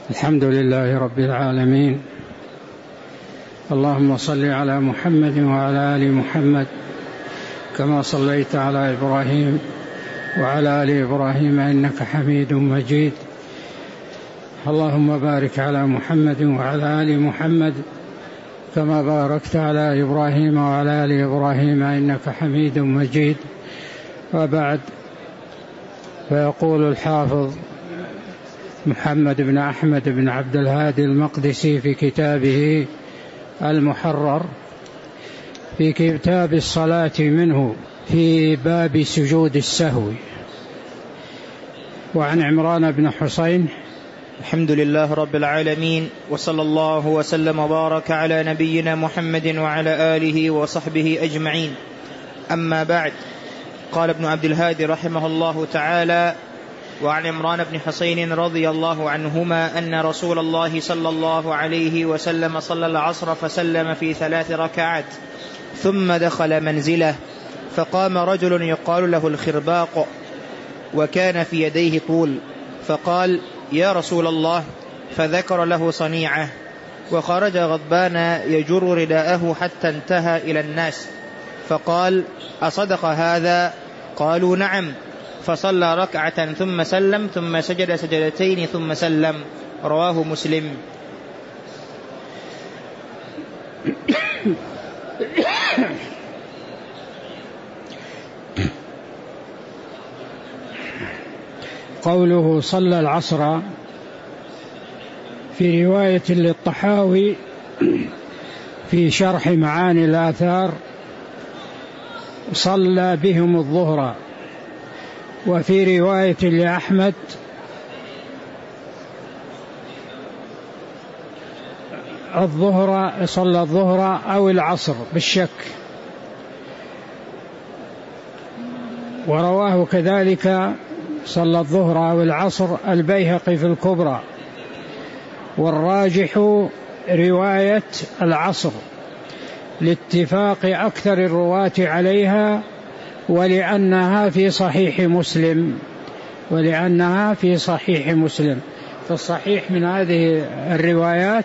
الحمد لله رب العالمين. اللهم صل على محمد وعلى آل محمد كما صليت على إبراهيم وعلى آل إبراهيم إنك حميد مجيد. اللهم بارك على محمد وعلى آل محمد كما باركت على إبراهيم وعلى آل إبراهيم إنك حميد مجيد. وبعد، فيقول الحافظ محمد بن أحمد بن عبد الهادي المقدسي في كتابه المحرر في كتاب الصلاة منه في باب سجود السهو: وعن عمران بن حسين. الحمد لله رب العالمين، وصلى الله وسلم وبارك على نبينا محمد وعلى آله وصحبه أجمعين. أما بعد، قال ابن عبد الهادي رحمه الله تعالى: وعن عمران بن حسين رضي الله عنهما أن رسول الله صلى الله عليه وسلم صلى العصر فسلم في 3 ركعات ثم دخل منزله، فقام رجل يقال له الخرباق وكان في يديه طول، فقال: يا رسول الله، فذكر له صنيعه، وخرج غضبان يجر رداءه حتى انتهى إلى الناس، فقال: أصدق هذا؟ قالوا: نعم. فصلى ركعة ثم سلم، ثم سجد سجدتين ثم سلم. رواه مسلم. قوله صلى العصر في رواية للطحاوي في شرح معاني الآثار: صلى بهم الظهر. وفي رواية لأحمد: الظهر، صلى الظهر أو العصر بالشك. ورواه كذلك صلى الظهر أو العصر البيهقي في الكبرى. والراجح رواية العصر لاتفاق أكثر الرواة عليها، ولأنها في صحيح مسلم. فالصحيح من هذه الروايات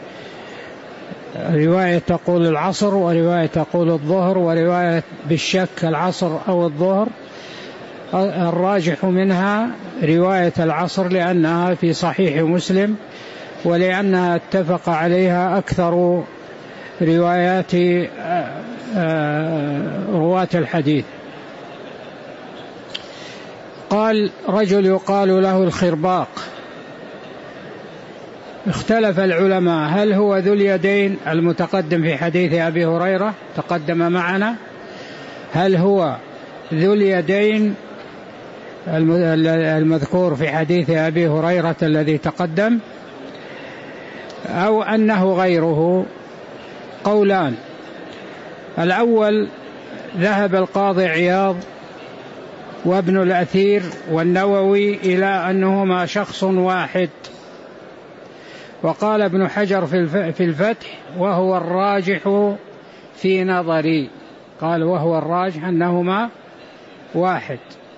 رواية تقول العصر، ورواية تقول الظهر، ورواية بالشك العصر أو الظهر. الراجح منها رواية العصر لأنها في صحيح مسلم، ولأنها اتفق عليها أكثر روايات رواة الحديث. قال: رجل يقال له الخرباق. اختلف العلماء هل هو ذو اليدين المتقدم في حديث أبي هريرة تقدم معنا، هل هو ذو اليدين المذكور في حديث أبي هريرة الذي تقدم، أو أنه غيره؟ قولان. الأول ذهب القاضي عياض وابن الأثير والنووي إلى أنهما شخص واحد. وقال ابن حجر في الفتح: وهو الراجح في نظري. قال: وهو الراجح أنهما واحد.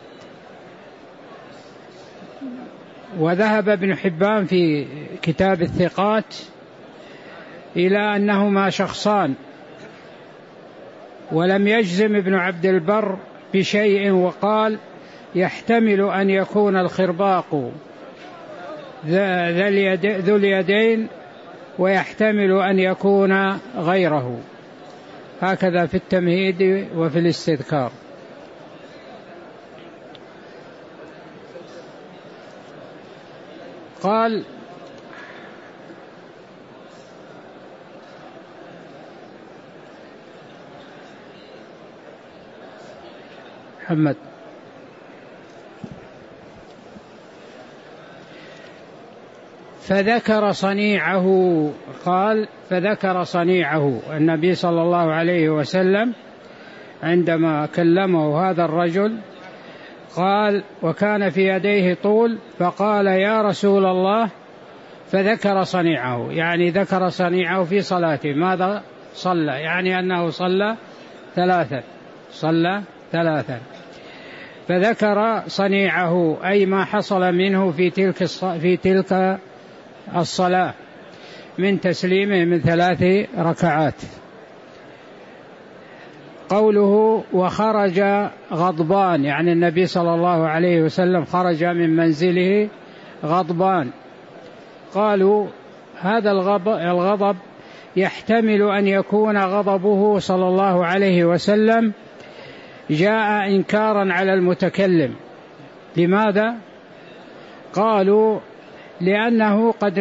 وذهب ابن حبان في كتاب الثقات إلى أنهما شخصان، ولم يجزم ابن عبد البر بشيء، وقال: يحتمل أن يكون الخرباق ذو اليدين، ويحتمل أن يكون غيره. هكذا في التمهيد وفي الاستذكار. قال: محمد: فذكر صنيعه. قال: فذكر صنيعه النبي صلى الله عليه وسلم عندما كلمه هذا الرجل، قال: وكان في يديه طول، فقال: يا رسول الله، فذكر صنيعه، يعني ذكر صنيعه في صلاته. ماذا صلى؟ يعني أنه صلى ثلاثا. فذكر صنيعه أي ما حصل منه في تلك الصلاة من تسليمه من 3 ركعات. قوله وخرج غضبان، يعني النبي صلى الله عليه وسلم خرج من منزله غضبان. قالوا هذا الغضب يحتمل أن يكون غضبه صلى الله عليه وسلم جاء إنكارا على المتكلم. لماذا؟ قالوا لأنه قد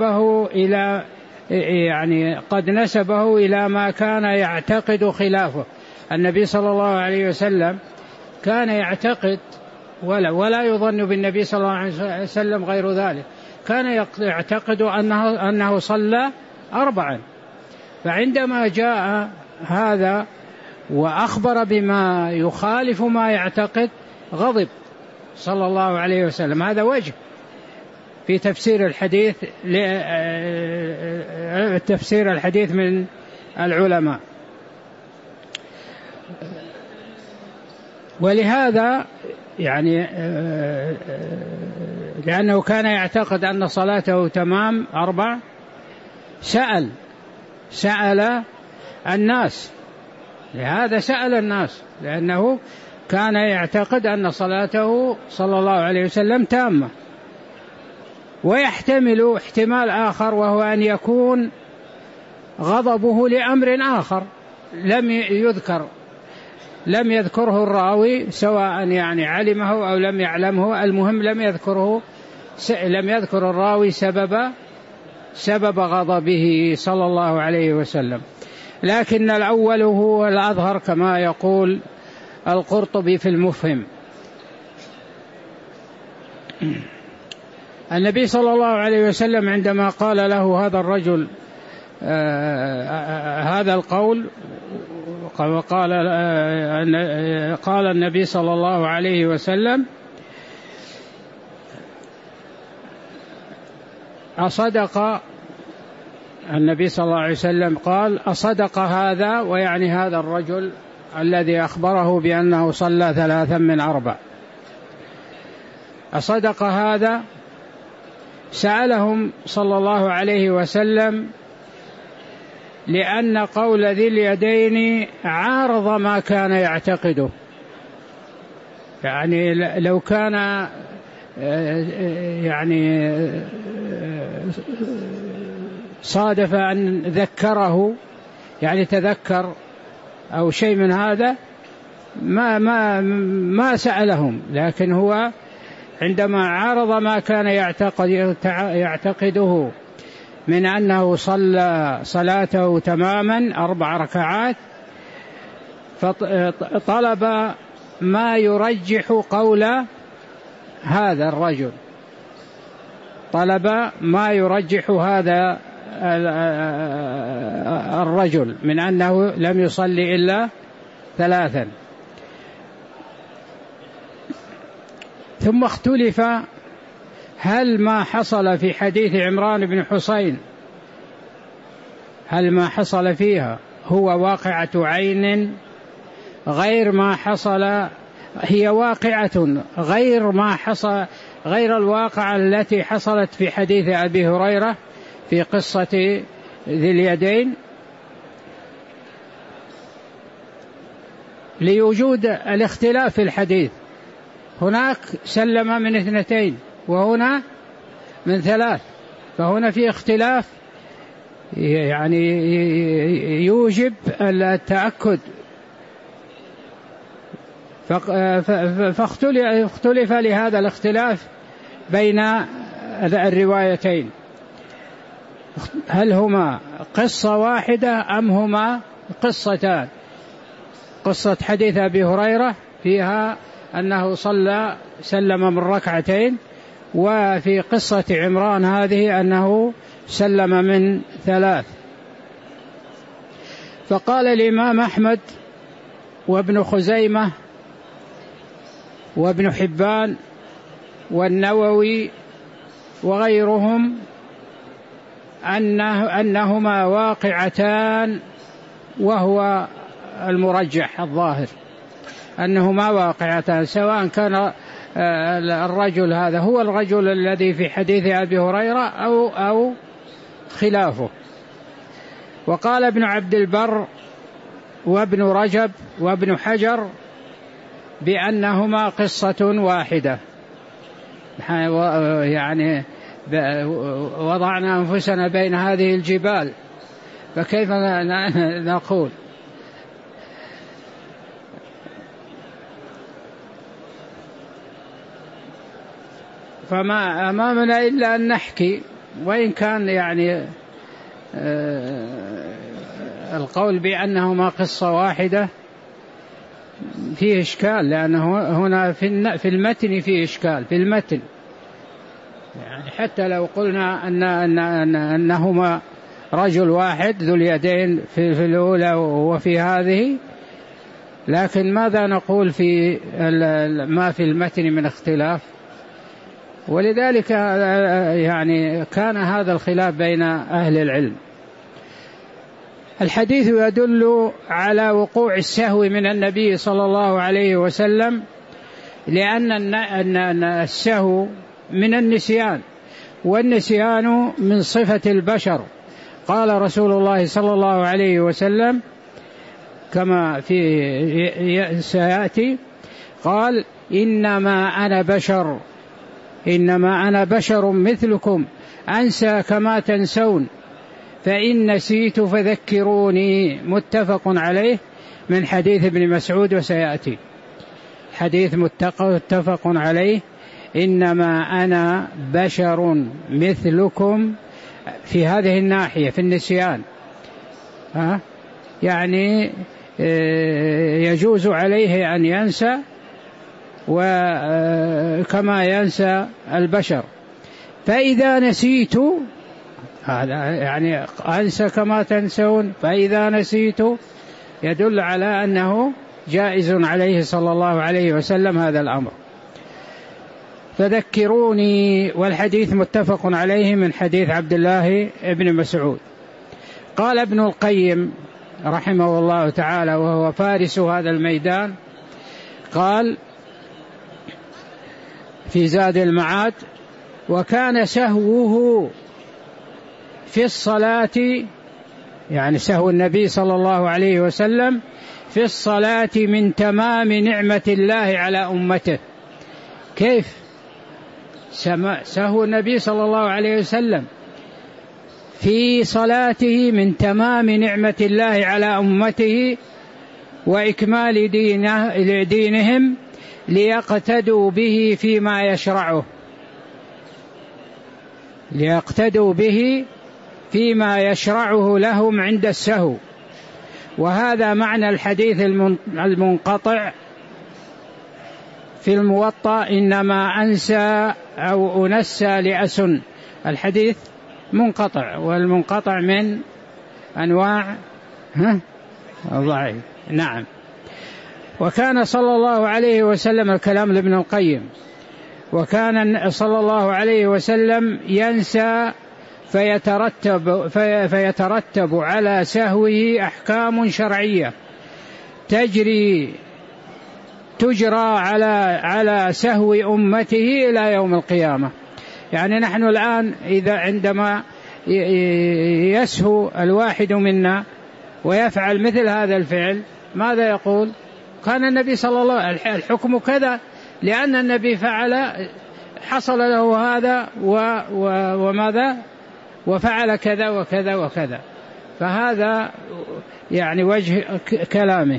نسبه إلى ما كان يعتقد خلافه. النبي صلى الله عليه وسلم كان يعتقد ولا يظن بالنبي صلى الله عليه وسلم غير ذلك، كان يعتقد أنه صلى 4. فعندما جاء هذا وأخبر بما يخالف ما يعتقد غضب صلى الله عليه وسلم. هذا وجه في تفسير الحديث من العلماء. ولهذا يعني لأنه كان يعتقد أن صلاته تمام 4 سأل الناس. لهذا سأل الناس لأنه كان يعتقد أن صلاته صلى الله عليه وسلم تامة. ويحتمل احتمال آخر، وهو أن يكون غضبه لأمر آخر لم يذكره الراوي، سواء يعني علمه أو لم يعلمه، المهم لم يذكر الراوي سبب غضبه صلى الله عليه وسلم. لكن الأول هو الأظهر كما يقول القرطبي في المفهم. النبي صلى الله عليه وسلم عندما قال له هذا الرجل هذا القول، قال النبي صلى الله عليه وسلم أصدق، النبي صلى الله عليه وسلم قال أصدق هذا، ويعني هذا الرجل الذي أخبره بأنه صلى 3 من 4. أصدق هذا. سألهم صلى الله عليه وسلم لأن قول ذي اليدين عارض ما كان يعتقده. يعني لو كان يعني صادف أن ذكره، يعني تذكر أو شيء من هذا، ما سألهم. لكن هو عندما عارض ما كان يعتقده من أنه صلى صلاته تماما 4 ركعات، فطلب ما يرجح قول هذا الرجل، طلب ما يرجح هذا الرجل من أنه لم يصلي إلا 3. ثم اختلف هل ما حصل في حديث عمران بن حسين، هل ما حصل فيها هو واقعة عين غير ما حصل، هي واقعة غير ما حصل، غير الواقعة التي حصلت في حديث أبي هريرة في قصة ذي اليدين، لوجود الاختلاف في الحديث. هناك سلم من 2 وهنا من 3، فهنا في اختلاف يعني يوجب التأكد. فاختلف لهذا الاختلاف بين الروايتين، هل هما قصة واحدة أم هما قصتان. قصة حديث أبي هريرة فيها أنه سلم من 2، وفي قصة عمران هذه أنه سلم من 3. فقال الإمام أحمد وابن خزيمة وابن حبان والنووي وغيرهم أنهما واقعتان، وهو المرجح الظاهر أنهما واقعتان، سواء كان الرجل هذا هو الرجل الذي في حديث أبي هريرة أو خلافه. وقال ابن عبد البر وابن رجب وابن حجر بأنهما قصة واحدة، يعني وضعنا أنفسنا بين هذه الجبال فكيف نقول؟ فما أمامنا إلا أن نحكي، وإن كان يعني القول بأنهما قصة واحدة فيه إشكال، لأنه هنا في المتن فيه إشكال في المتن، يعني حتى لو قلنا أنهما رجل واحد ذو اليدين في الأولى وفي هذه، لكن ماذا نقول في ما في المتن من اختلاف؟ ولذلك يعني كان هذا الخلاف بين أهل العلم. الحديث يدل على وقوع السهو من النبي صلى الله عليه وسلم، لأن السهو من النسيان، والنسيان من صفة البشر. قال رسول الله صلى الله عليه وسلم كما في سيأتي، قال إنما أنا بشر مثلكم أنسى كما تنسون فإن نسيت فذكروني. متفق عليه من حديث ابن مسعود، وسيأتي حديث متفق عليه. إنما أنا بشر مثلكم في هذه الناحية في النسيان، يعني يجوز عليه أن ينسى وكما ينسى البشر. فإذا نسيت، هذا يعني أنسى كما تنسون، فإذا نسيت يدل على أنه جائز عليه صلى الله عليه وسلم هذا الأمر. فذكروني، والحديث متفق عليه من حديث عبد الله بن مسعود. قال ابن القيم رحمه الله تعالى وهو فارس هذا الميدان، قال في زاد المعاد: وكان سهوه في الصلاة، يعني سهو النبي صلى الله عليه وسلم في الصلاة من تمام نعمة الله على أمته. كيف سهو النبي صلى الله عليه وسلم في صلاته من تمام نعمة الله على أمته وإكمال دينهم ليقتدوا به فيما يشرعه، ليقتدوا به فيما يشرعه لهم عند السهو. وهذا معنى الحديث المنقطع في الموطأ: إنما أنسى أو أنسى لأسن. الحديث منقطع، والمنقطع من أنواع ضعيف. نعم. وكان صلى الله عليه وسلم، الكلام لابن القيم، وكان صلى الله عليه وسلم ينسى فيترتب على سهوه أحكام شرعية تجرى على سهو أمته إلى يوم القيامة. يعني نحن الآن عندما يسهو الواحد منا ويفعل مثل هذا الفعل، ماذا يقول؟ كان النبي صلى الله عليه وسلم الحكم كذا، لأن النبي فعل، حصل له هذا وماذا وفعل كذا وكذا وكذا. فهذا يعني وجه كلامه.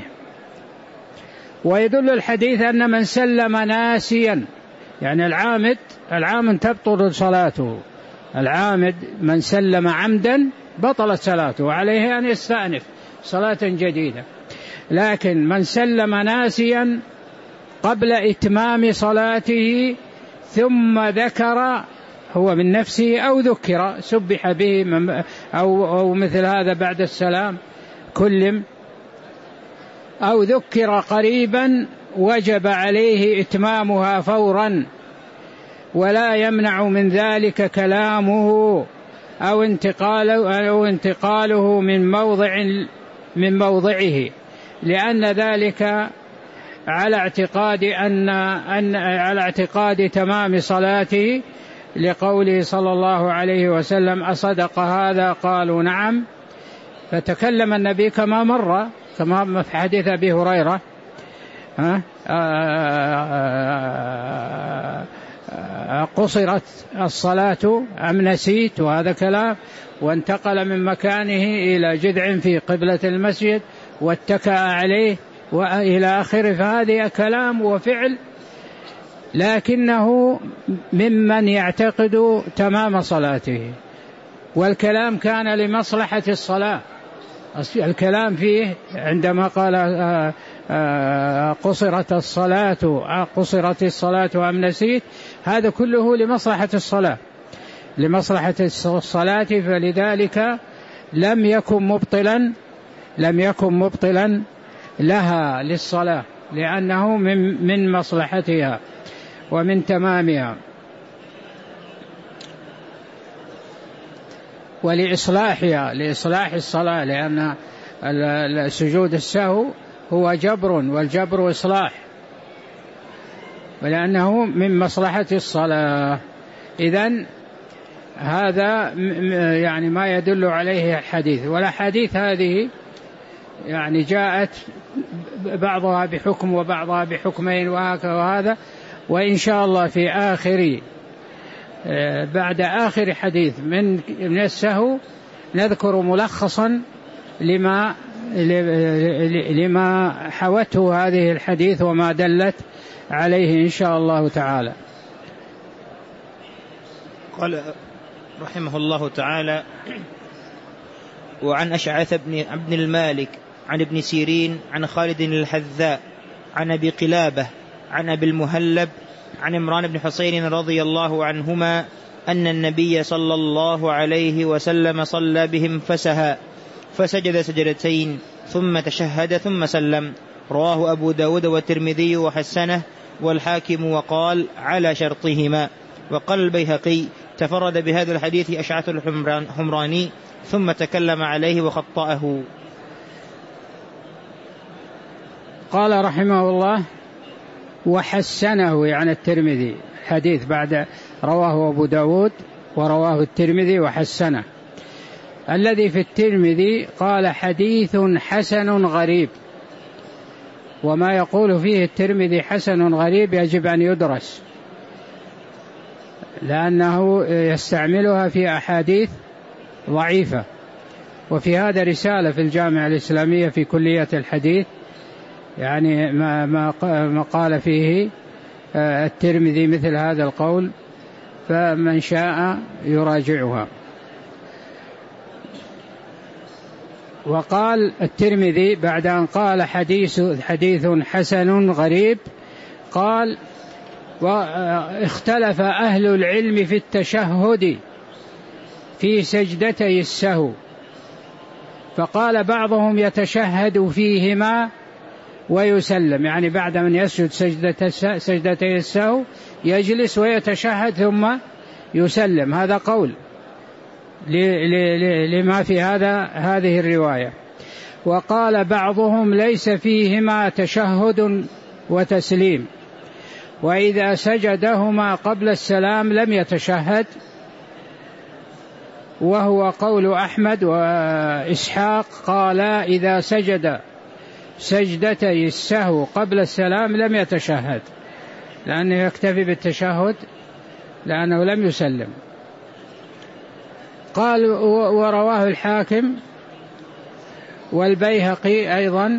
ويدل الحديث أن من سلم ناسيا، يعني العامد تبطل صلاته، العامد من سلم عمدا بطلت صلاته وعليه أن يستأنف صلاة جديدة. لكن من سلم ناسيا قبل إتمام صلاته ثم ذكر هو من نفسه أو ذكر سبح به أو مثل هذا بعد السلام كلم، أو ذكر قريبا، وجب عليه إتمامها فورا، ولا يمنع من ذلك كلامه أو انتقاله من موضعه، لأن ذلك على اعتقاد تمام صلاته، لقوله صلى الله عليه وسلم: أصدق هذا؟ قالوا نعم. فتكلم النبي كما مر في حديث أبي هريرة: قصرت الصلاة أم نسيت؟ وهذا كلام. وانتقل من مكانه إلى جذع في قبلة المسجد واتكأ عليه وإلى آخره. فهذا كلام وفعل، لكنه ممن يعتقد تمام صلاته، والكلام كان لمصلحة الصلاة. الكلام فيه عندما قال قصرت الصلاة أم نسيت، هذا كله لمصلحة الصلاة، فلذلك لم يكن مبطلا لها للصلاة، لأنه من مصلحتها ومن تمامها. لإصلاح الصلاة، لأن سجود السهو هو جبر، والجبر إصلاح، ولأنه من مصلحة الصلاة. إذن هذا يعني ما يدل عليه الحديث. والأحاديث هذه يعني جاءت بعضها بحكم وبعضها بحكمين وهذا. وإن شاء الله في بعد آخر حديث من السهو نذكر ملخصا لما حوته هذه الحديث وما دلت عليه إن شاء الله تعالى. قال رحمه الله تعالى: وعن أشعث بن عبد المالك عن ابن سيرين عن خالد الحذاء عن أبي قلابة عن أبي المهلب عن عمران بن حسين رضي الله عنهما أن النبي صلى الله عليه وسلم صلى بهم فسجد سجدتين ثم تشهد ثم سلم. رواه أبو داود والترمذي وحسنه والحاكم وقال على شرطهما. وقال البيهقي: تفرد بهذا الحديث أشعث الحمراني ثم تكلم عليه وخطأه. قال رحمه الله: وحسنه، يعني الترمذي، حديث بعد رواه أبو داود ورواه الترمذي وحسنه. الذي في الترمذي قال حديث حسن غريب، وما يقول فيه الترمذي حسن غريب يجب أن يدرس، لأنه يستعملها في أحاديث ضعيفة. وفي هذا رسالة في الجامعة الإسلامية في كلية الحديث، يعني ما قال فيه الترمذي مثل هذا القول، فمن شاء يراجعها. وقال الترمذي بعد أن قال حديث حسن غريب، قال: واختلف أهل العلم في التشهد في سجدتي السهو، فقال بعضهم يتشهد فيهما ويسلم، يعني بعد من يسجد سجدتي السهو يجلس ويتشهد ثم يسلم. هذا قول لما في هذه الرواية. وقال بعضهم ليس فيهما تشهد وتسليم، وإذا سجدهما قبل السلام لم يتشهد، وهو قول أحمد وإسحاق، قال إذا سجد سجدتي السهو قبل السلام لم يتشهد، لأنه يكتفي بالتشهد لأنه لم يسلم. قال: ورواه الحاكم والبيهقي أيضا.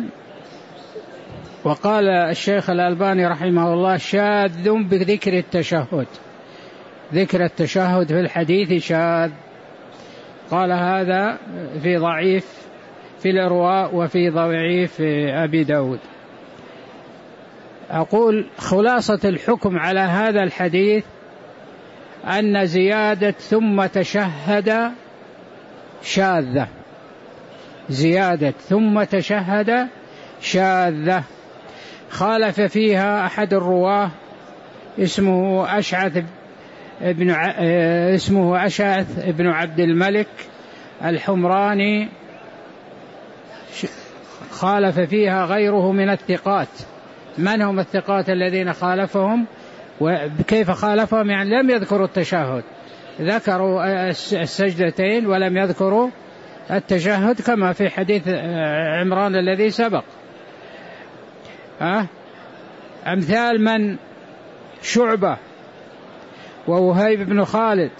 وقال الشيخ الألباني رحمه الله: شاذ بذكر التشهد، ذكر التشهد في الحديث شاذ. قال هذا في ضعيف في الإرواء وفي ضعيف أبي داود. أقول خلاصة الحكم على هذا الحديث أن زيادة ثم تشهد شاذة، زيادة ثم تشهد شاذة. خالف فيها أحد الرواه اسمه أشعث بن عبد الملك الحمراني، خالف فيها غيره من الثقات، من هم الثقات الذين خالفهم وكيف خالفهم؟ يعني لم يذكروا التشهد، ذكروا السجدتين ولم يذكروا التشهد، كما في حديث عمران الذي سبق. أمثال من؟ شعبة ووهيب بن خالد.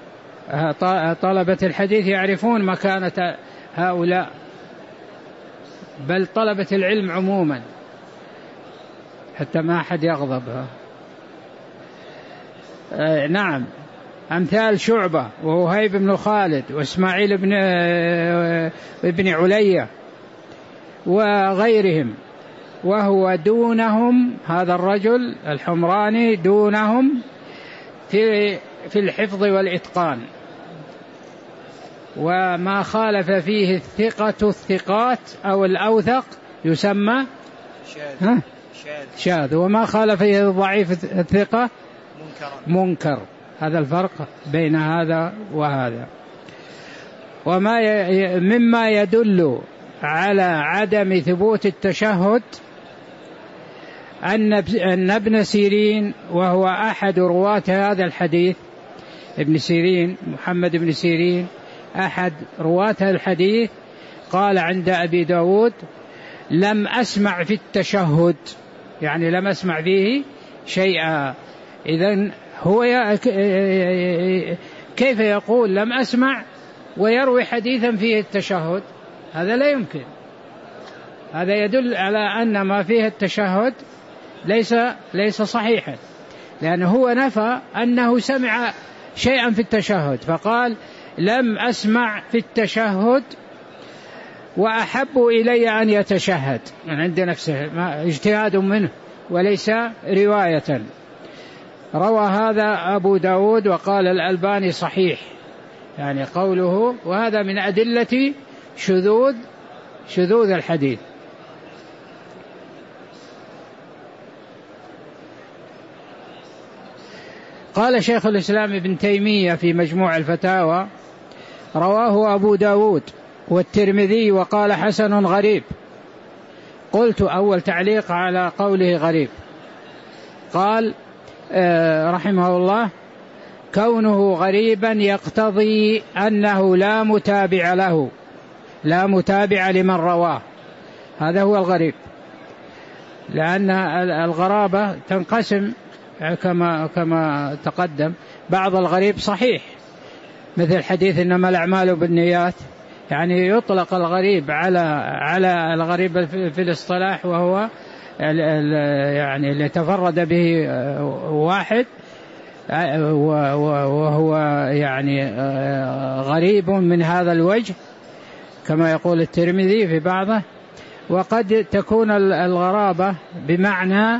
طلبة الحديث يعرفون مكانة هؤلاء، بل طلبة العلم عموما، حتى ما أحد يغضب. نعم، أمثال شعبة ووهيب بن خالد وإسماعيل بن علية وغيرهم، وهو دونهم، هذا الرجل الحمراني دونهم في الحفظ والإتقان، وما خالف فيه الثقة الثقات أو الأوثق يسمى شاذ، وما خالف فيه الضعيف الثقة منكر. هذا الفرق بين هذا وهذا. مما يدل على عدم ثبوت التشهد أن ابن سيرين، وهو أحد رواة هذا الحديث، ابن سيرين محمد بن سيرين أحد رواة الحديث، قال عند أبي داود: لم أسمع في التشهد، يعني لم أسمع فيه شيئا. إذن هو كيف يقول لم أسمع ويروي حديثا فيه التشهد؟ هذا لا يمكن. هذا يدل على أن ما فيه التشهد ليس صحيحا، لأنه هو نفى أنه سمع شيئا في التشهد، فقال لم أسمع في التشهد وأحب إلي أن يتشهد من عند نفسه، اجتهاد منه وليس رواية. روى هذا أبو داود، وقال الألباني صحيح، يعني قوله، وهذا من أدلة شذوذ الحديث. قال شيخ الإسلام ابن تيمية في مجموع الفتاوى: رواه أبو داود والترمذي وقال حسن غريب. قلت أول تعليق على قوله غريب، قال رحمه الله: كونه غريبا يقتضي أنه لا متابع له، لا متابع لمن رواه، هذا هو الغريب، لأن الغرابة تنقسم كما تقدم. بعض الغريب صحيح، مثل حديث إنما الأعمال بالنيات، يعني يطلق الغريب على الغريب في الاصطلاح، وهو يعني اللي تفرد به واحد، وهو يعني غريب من هذا الوجه، كما يقول الترمذي في بعضه. وقد تكون الغرابة بمعنى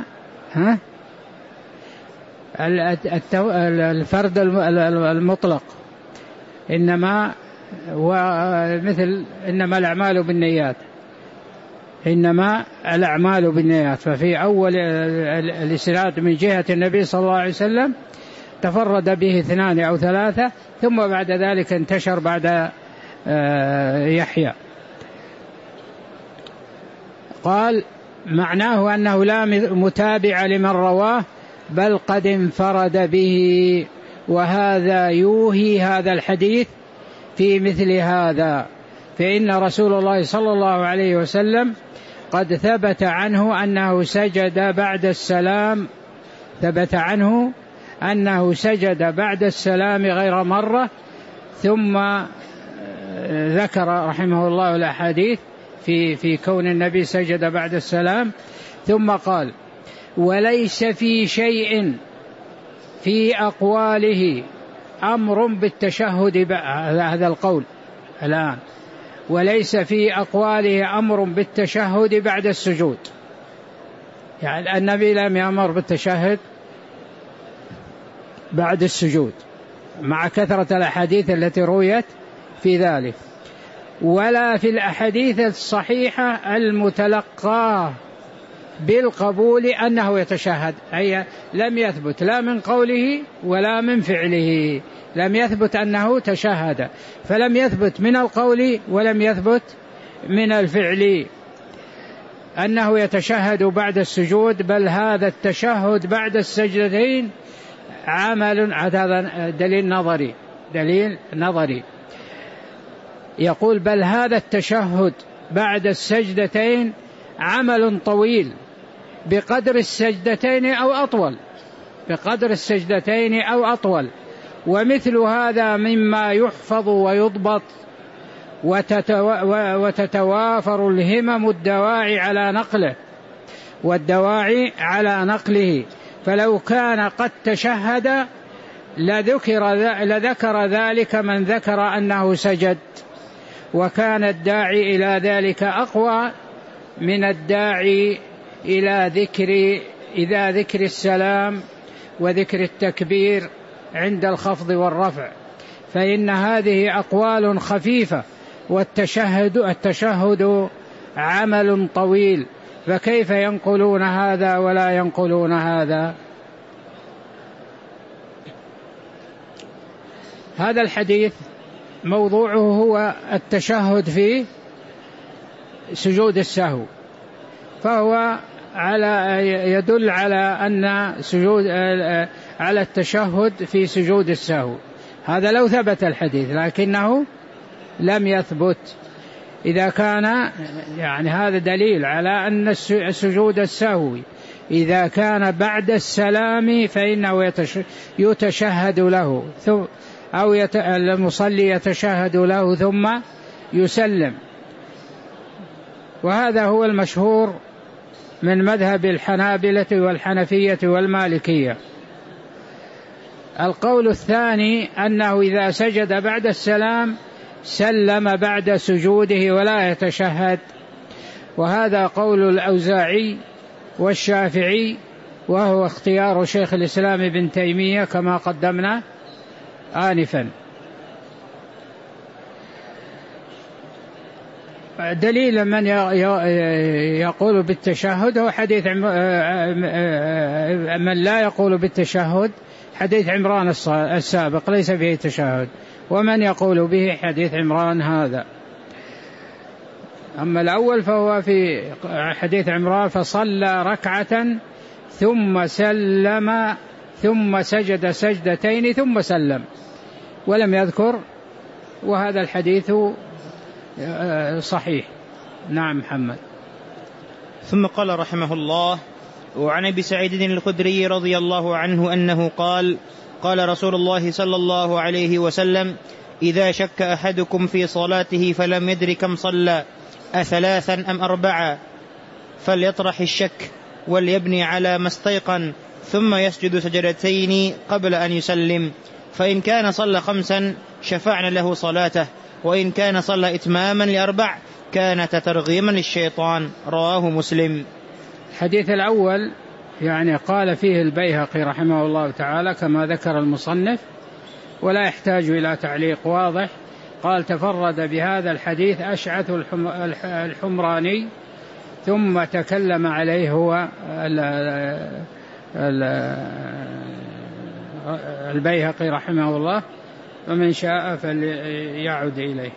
الفرد المطلق، إنما ومثل إنما الأعمال بالنيات، إنما الأعمال بالنيات، ففي أول الإسناد من جهة النبي صلى الله عليه وسلم تفرد به 2 أو 3، ثم بعد ذلك انتشر بعد يحيى. قال معناه أنه لا متابع لمن رواه، بل قد انفرد به، وهذا يوهي هذا الحديث في مثل هذا، فإن رسول الله صلى الله عليه وسلم قد ثبت عنه أنه سجد بعد السلام، ثبت عنه أنه سجد بعد السلام غير مرة. ثم ذكر رحمه الله الأحاديث في كون النبي سجد بعد السلام، ثم قال: وليس في شيء في أقواله أمر بالتشهد، هذا القول الآن، وليس في أقواله أمر بالتشهد بعد السجود، يعني النبي لم يأمر بالتشهد بعد السجود مع كثرة الأحاديث التي رويت في ذلك، ولا في الأحاديث الصحيحة المتلقاه بالقبول أنه يتشهد، أي لم يثبت لا من قوله ولا من فعله، لم يثبت أنه تشهد، فلم يثبت من القول ولم يثبت من الفعل. أنه يتشهد بعد السجود، بل هذا التشهد بعد السجدتين عمل. هذا دليل نظري يقول بل هذا التشهد بعد السجدتين عمل طويل بقدر السجدتين أو أطول، ومثل هذا مما يحفظ ويضبط وتتوافر الهمم والدواعي على نقله، فلو كان قد تشهد لذكر ذلك من ذكر أنه سجد، وكان الداعي إلى ذلك أقوى من الداعي إلى ذكر السلام وذكر التكبير عند الخفض والرفع، فإن هذه أقوال خفيفة، والتشهد عمل طويل، فكيف ينقلون هذا ولا ينقلون هذا؟ هذا الحديث موضوعه هو التشهد في سجود السهو، فهو يدل على التشهد في سجود السهو. هذا لو ثبت الحديث، لكنه لم يثبت. إذا كان يعني هذا دليل على أن السجود السهوي إذا كان بعد السلام فإنه يتشهد له، أو المصلي يتشهد له ثم يسلم، وهذا هو المشهور من مذهب الحنابلة والحنفية والمالكية. القول الثاني أنه إذا سجد بعد السلام سلم بعد سجوده ولا يتشهد، وهذا قول الأوزاعي والشافعي، وهو اختيار شيخ الإسلام ابن تيمية كما قدمنا آنفا. دليل من يقول بالتشهد هو حديث من لا يقول بالتشهد حديث عمران السابق ليس فيه تشهد، ومن يقول به حديث عمران هذا. أما الأول فهو في حديث عمران فصلى ركعة ثم سلم ثم سجد سجدتين ثم سلم، ولم يذكر، وهذا الحديث صحيح. نعم محمد. ثم قال رحمه الله: وعن أبي سعيد الخدري رضي الله عنه أنه قال: قال رسول الله صلى الله عليه وسلم: إذا شك أحدكم في صلاته فلم يدر كم صلى أثلاثا أم أربعا فليطرح الشك وليبني على ما استيقن ثم يسجد سجدتين قبل أن يسلم، فإن كان صلى 5 شفعنا له صلاته، وإن كان صلى إتماما ل4 كانت ترغيما للشيطان. رواه مسلم. الحديث الأول يعني قال فيه البيهقي رحمه الله تعالى كما ذكر المصنف، ولا يحتاج إلى تعليق واضح. قال: تفرد بهذا الحديث أشعث الحمراني، ثم تكلم عليه هو البيهقي رحمه الله، ومن شاء فليعد إليه.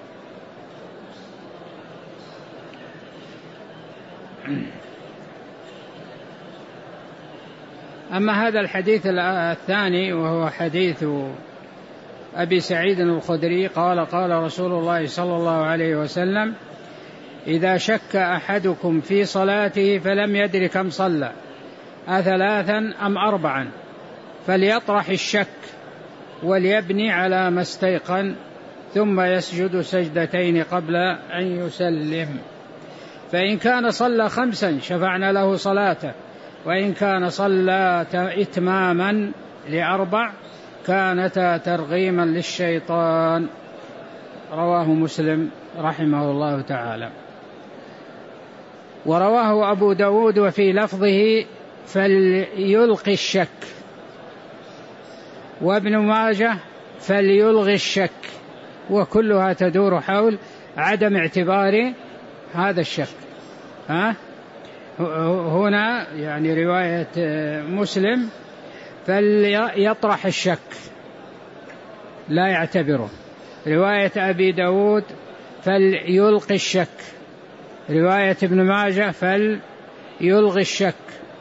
أما هذا الحديث الثاني وهو حديث أبي سعيد الخدري قال: قال رسول الله صلى الله عليه وسلم: إذا شك أحدكم في صلاته فلم يدر كم صلى أثلاثا أم 4 فليطرح الشك وليبني على ما استيقن ثم يسجد سجدتين قبل أن يسلم، فإن كان صلى 5 شفعنا له صلاته، وإن كان صلى إتماما ل4 كانتا ترغيما للشيطان. رواه مسلم رحمه الله تعالى. ورواه أبو داود وفي لفظه فليلقي الشك، وابن ماجه فليلغي الشك، وكلها تدور حول عدم اعتبار هذا الشك. هنا يعني رواية مسلم فليطرح الشك لا يعتبره، رواية أبي داود فليلقي الشك رواية ابن ماجه فليلغي الشك.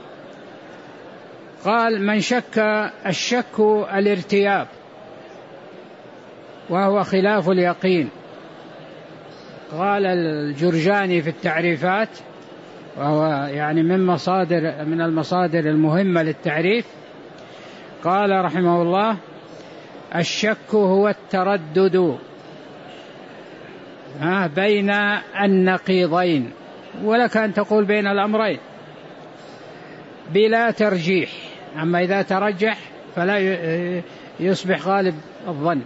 قال من شك، الشك الارتياب وهو خلاف اليقين. قال الجرجاني في التعريفات، وهو يعني من المصادر المهمة للتعريف، قال رحمه الله: الشك هو التردد بين النقيضين، ولك أن تقول بين الأمرين بلا ترجيح. أما إذا ترجح فلا يصبح غالب الظن.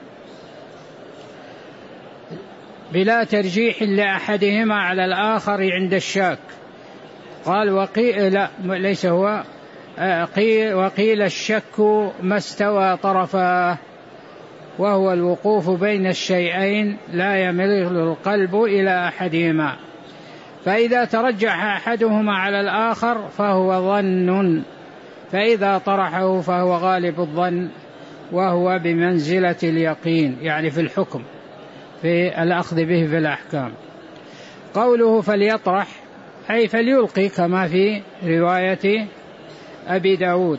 بلا ترجيح لأحدهما على الآخر عند الشاك. قال وقيل لا، ليس هو، وقيل الشك ما استوى طرفاه، وهو الوقوف بين الشيئين لا يميل القلب إلى أحدهما، فإذا ترجح أحدهما على الآخر فهو ظن، فإذا طرحه فهو غالب الظن، وهو بمنزلة اليقين، يعني في الحكم، في الأخذ به في الأحكام. قوله فليطرح أي فليلقي، كما في رواية أبي داود،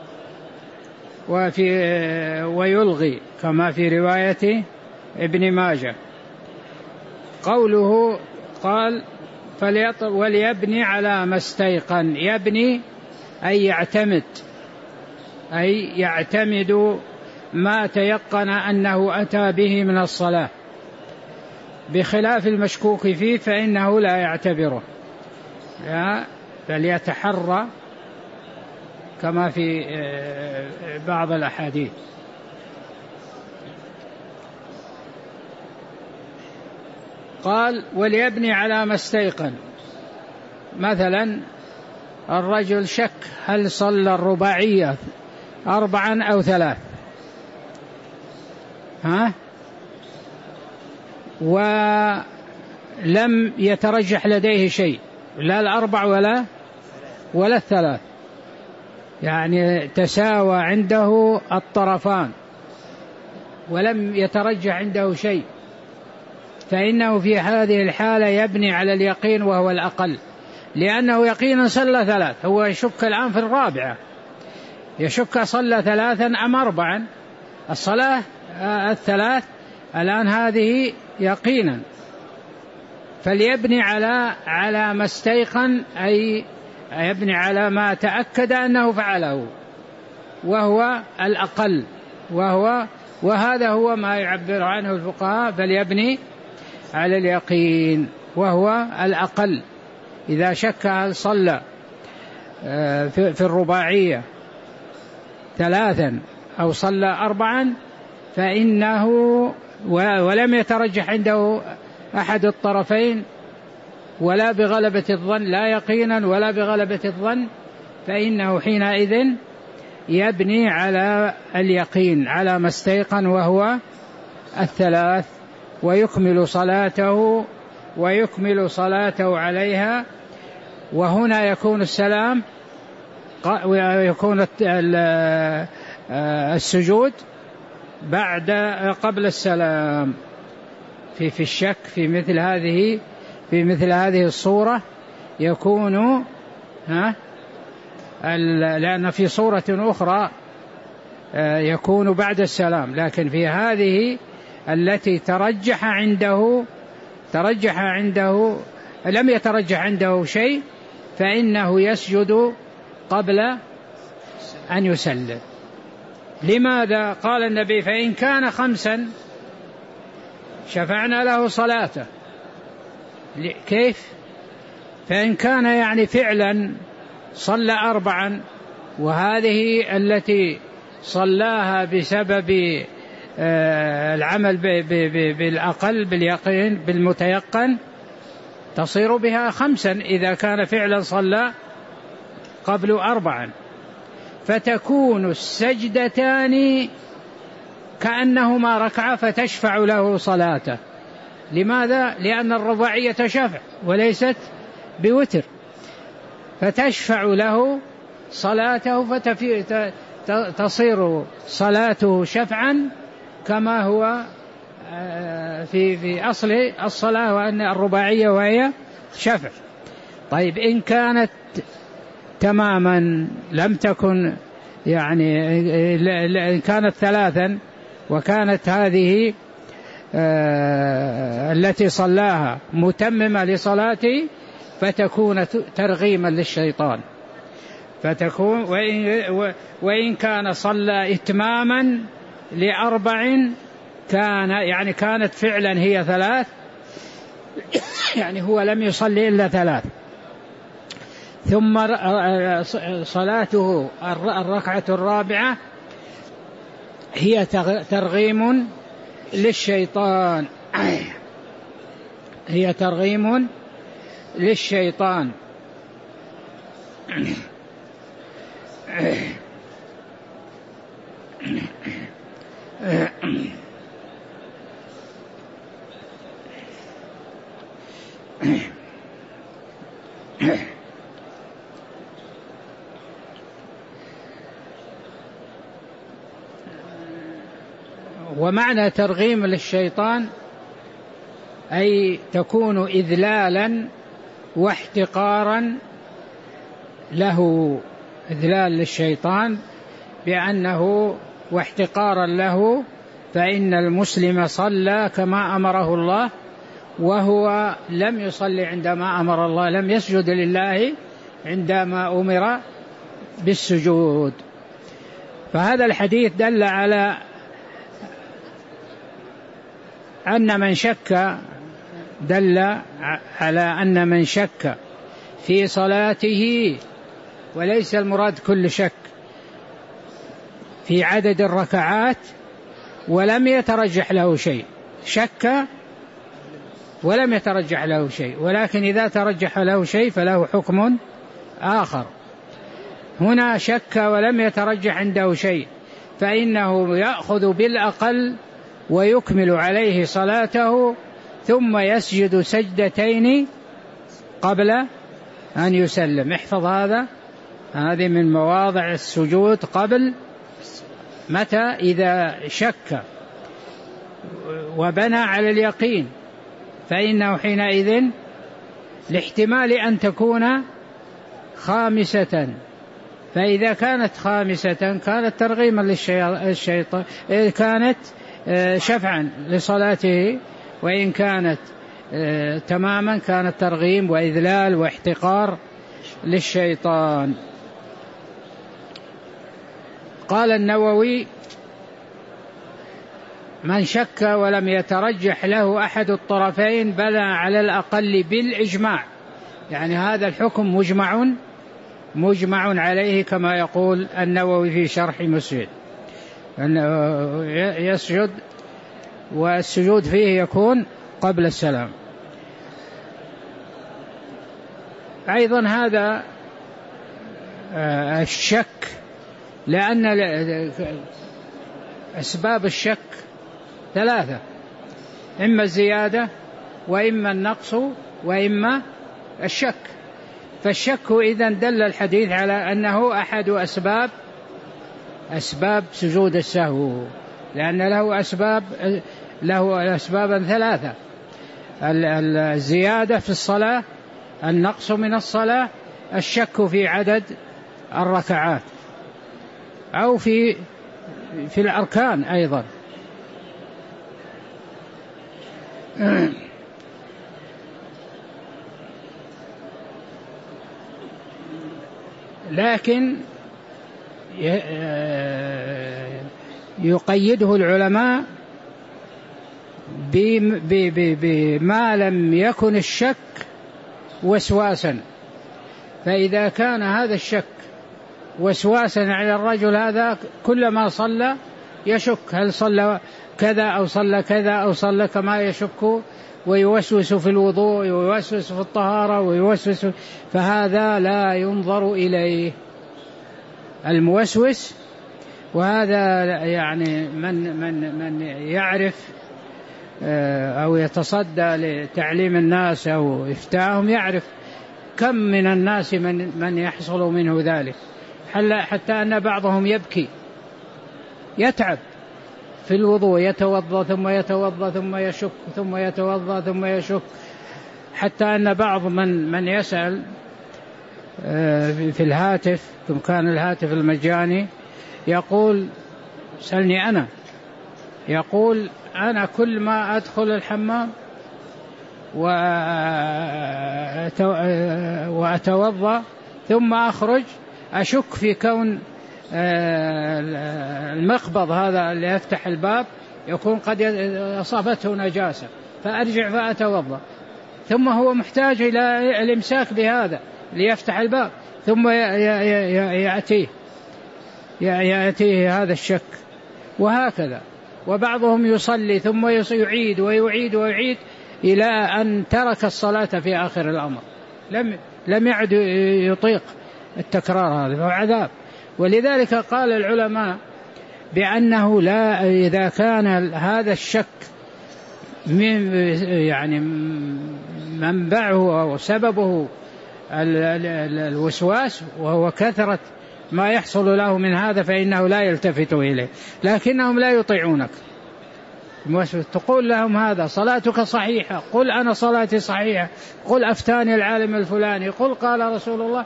ويلغي كما في رواية ابن ماجه. قوله قال وليبني على ما استيقن. يبني أي يعتمد، أي يعتمد ما تيقن أنه أتى به من الصلاة، بخلاف المشكوك فيه فإنه لا يعتبره، بل يتحرى كما في بعض الأحاديث. قال وليبني على ما استيقن. مثلا الرجل شك هل صلى الرباعية 4 أو 3، ولم يترجح لديه شيء، لا 4 ولا 3، يعني تساوى عنده الطرفان ولم يترجح عنده شيء، فإنه في هذه الحالة يبني على اليقين وهو الأقل، لأنه يقينا صلى 3. هو يشك الآن في الرابعة، يشك صلى 3 أم 4. الصلاة 3 الآن هذه يقينا، فليبني على ما استيقن، أي يبني على ما تأكد أنه فعله وهو الأقل، وهذا هو ما يعبر عنه الفقهاء، فليبني على اليقين وهو الأقل. إذا شك هل صلى في الرباعية 3 أو صلى 4 فإنه ولم يترجح عنده أحد الطرفين ولا بغلبة الظن، لا يقينا ولا بغلبة الظن، فإنه حينئذ يبني على اليقين على ما استيقن وهو 3، ويكمل صلاته عليها. وهنا يكون السلام ويكون السجود قبل السلام. في الشك في مثل هذه الصورة يكون لأن في صورة أخرى يكون بعد السلام، لكن في هذه التي لم يترجح عنده شيء فإنه يسجد قبل أن يسلم. لماذا؟ قال النبي فإن كان 5 شفعنا له صلاته. كيف؟ فإن كان يعني فعلا صلى 4 وهذه التي صلاها بسبب العمل بالأقل باليقين بالمتيقن تصير بها 5 إذا كان فعلا صلى قبل 4، فتكون السجدتان كأنهما ركعة فتشفع له صلاته. لماذا؟ لأن الرباعية شفع وليست بوتر، فتشفع له صلاته فتصير صلاته شفعا كما هو في أصل الصلاة وأن الرباعية وهي شفع. طيب إن كانت تماما لم تكن إن كانت ثلاثا وكانت هذه التي صلاها متممة لصلاته فتكون ترغيما للشيطان، فتكون وإن كان صلى إتماما لأربع كانت فعلا هي ثلاث، هو لم يصلي إلا ثلاث، ثم صلاته الركعة الرابعة هي ترغيم للشيطان، هي ترغيم للشيطان. ومعنى ترغيم للشيطان أي تكون إذلالا واحتقارا له، إذلال للشيطان بأنه واحتقارا له، فإن المسلم صلى كما أمره الله وهو لم يصلي عندما أمر الله، لم يسجد لله عندما أمر بالسجود. فهذا الحديث دل على أن من شك في صلاته، وليس المراد كل شك، في عدد الركعات ولم يترجح له شيء، شك ولم يترجح له شيء، ولكن إذا ترجح له شيء فله حكم آخر. هنا شك ولم يترجح عنده شيء، فإنه يأخذ بالأقل ويكمل عليه صلاته، ثم يسجد سجدتين قبل أن يسلم. احفظ هذه من مواضع السجود قبل متى؟ إذا شك وبنى على اليقين فإنه حينئذ لاحتمال أن تكون خامسة، فإذا كانت خامسة كانت ترغيما للشيطان، كانت شفعا لصلاته، وإن كانت تماما كانت ترغيم وإذلال واحتقار للشيطان. قال النووي: من شك ولم يترجح له أحد الطرفين بنى على الأقل بالإجماع، هذا الحكم مجمع عليه كما يقول النووي في شرح مسلم، أنه يسجد والسجود فيه يكون قبل السلام. أيضا هذا الشك، لأن أسباب الشك ثلاثة: إما الزيادة وإما النقص وإما الشك. فالشك إذن دل الحديث على أنه أحد أسباب سجود السهو، لأن له أسبابا ثلاثة: الزيادة في الصلاة، النقص من الصلاة، الشك في عدد الركعات أو في الأركان أيضا. لكن يقيده العلماء بما لم يكن الشك وسواسا، فإذا كان هذا الشك وسواسا على الرجل هذا كلما صلى يشك هل صلى كذا أو صلى كذا أو صلى، كما يشك ويوسوس في الوضوء ويوسوس في الطهارة ويوسوس، فهذا لا ينظر إليه الموسوس. وهذا من يعرف أو يتصدى لتعليم الناس أو إفتاهم يعرف كم من الناس من يحصل منه ذلك، حتى أن بعضهم يبكي يتعب في الوضوء يتوضأ ثم يتوضأ ثم يشك ثم يتوضأ ثم يشك، حتى أن بعض من يسأل في الهاتف، ثم كان الهاتف المجاني، يقول سألني أنا، يقول أنا كل ما أدخل الحمام وأتوضأ ثم أخرج أشك في كون المقبض هذا اللي يفتح الباب يكون قد أصابته نجاسة، فأرجع فأتوضأ، ثم هو محتاج إلى الإمساك بهذا ليفتح الباب، ثم يأتيه هذا الشك، وهكذا. وبعضهم يصلي ثم يعيد ويعيد ويعيد إلى أن ترك الصلاة في آخر الأمر، لم يعد يطيق التكرار، هذا فهو عذاب. ولذلك قال العلماء بأنه لا، إذا كان هذا الشك يعني منبعه أو سببه الوسواس وهو كثرة ما يحصل له من هذا، فإنه لا يلتفت إليه، لكنهم لا يطيعونك. تقول لهم هذا صلاتك صحيحة، قل أنا صلاتي صحيحة، قل أفتاني العالم الفلاني، قل قال رسول الله،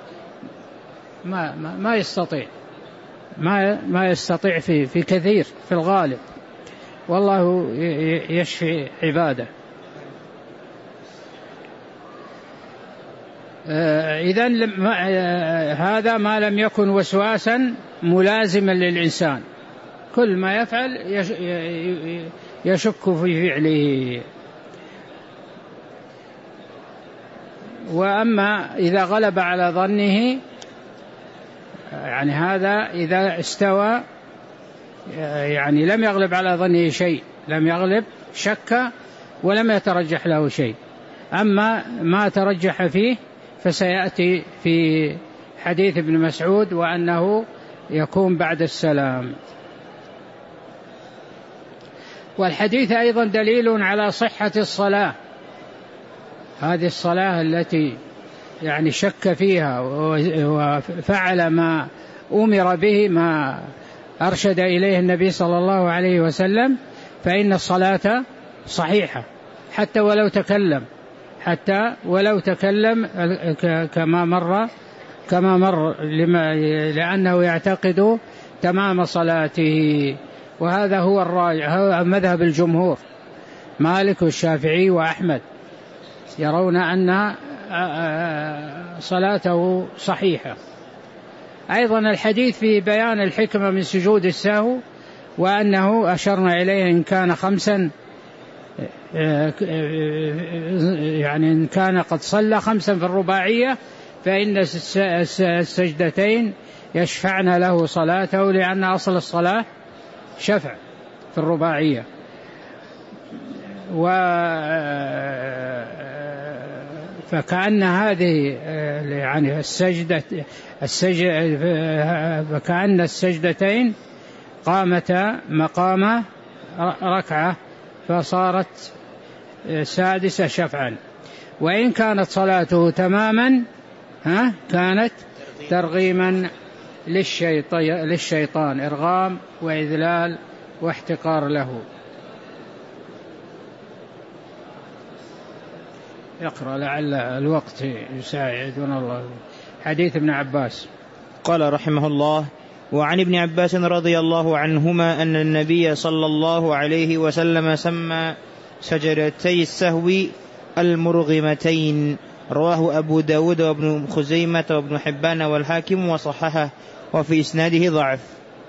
ما يستطيع، ما يستطيع في كثير في الغالب، والله يشفي عباده. إذن هذا ما لم يكن وسواسا ملازما للإنسان، كل ما يفعل يشك في فعله. وأما إذا غلب على ظنه، يعني هذا إذا استوى، يعني لم يغلب على ظنه شيء، لم يغلب، شك ولم يترجح له شيء. أما ما ترجح فيه فسيأتي في حديث ابن مسعود، وأنه يكون بعد السلام. والحديث أيضا دليل على صحة الصلاة، هذه الصلاة التي يعني شك فيها وفعل ما أمر به، ما أرشد إليه النبي صلى الله عليه وسلم، فإن الصلاة صحيحة حتى ولو تكلم كما مر لأنه يعتقد تمام صلاته. وهذا هو الراجح، هو مذهب الجمهور، مالك والشافعي وأحمد، يرون أن صلاته صحيحة. أيضا الحديث في بيان الحكمة من سجود السهو، وأنه أشرنا إليه إن كان 5، يعني إن كان قد صلى 5 في الرباعية فإن السجدتين يشفعن له صلاته، لأن أصل الصلاة شفع في الرباعية. فكأن هذه يعني فكأن السجدتين قامتا مقام ركعة، فصارت 6 شفعا. وإن كانت صلاته تماما كانت ترغيما للشيطان، إرغام وإذلال واحتقار له. يقرأ لعل الوقت يساعدنا الله. حديث ابن عباس قال رحمه الله: وعن ابن عباس رضي الله عنهما أن النبي صلى الله عليه وسلم سمى سجدتي السهو المرغمتين، رواه أبو داود وابن خزيمة وابن حبان والحاكم وصححه، وفي إسناده ضعف.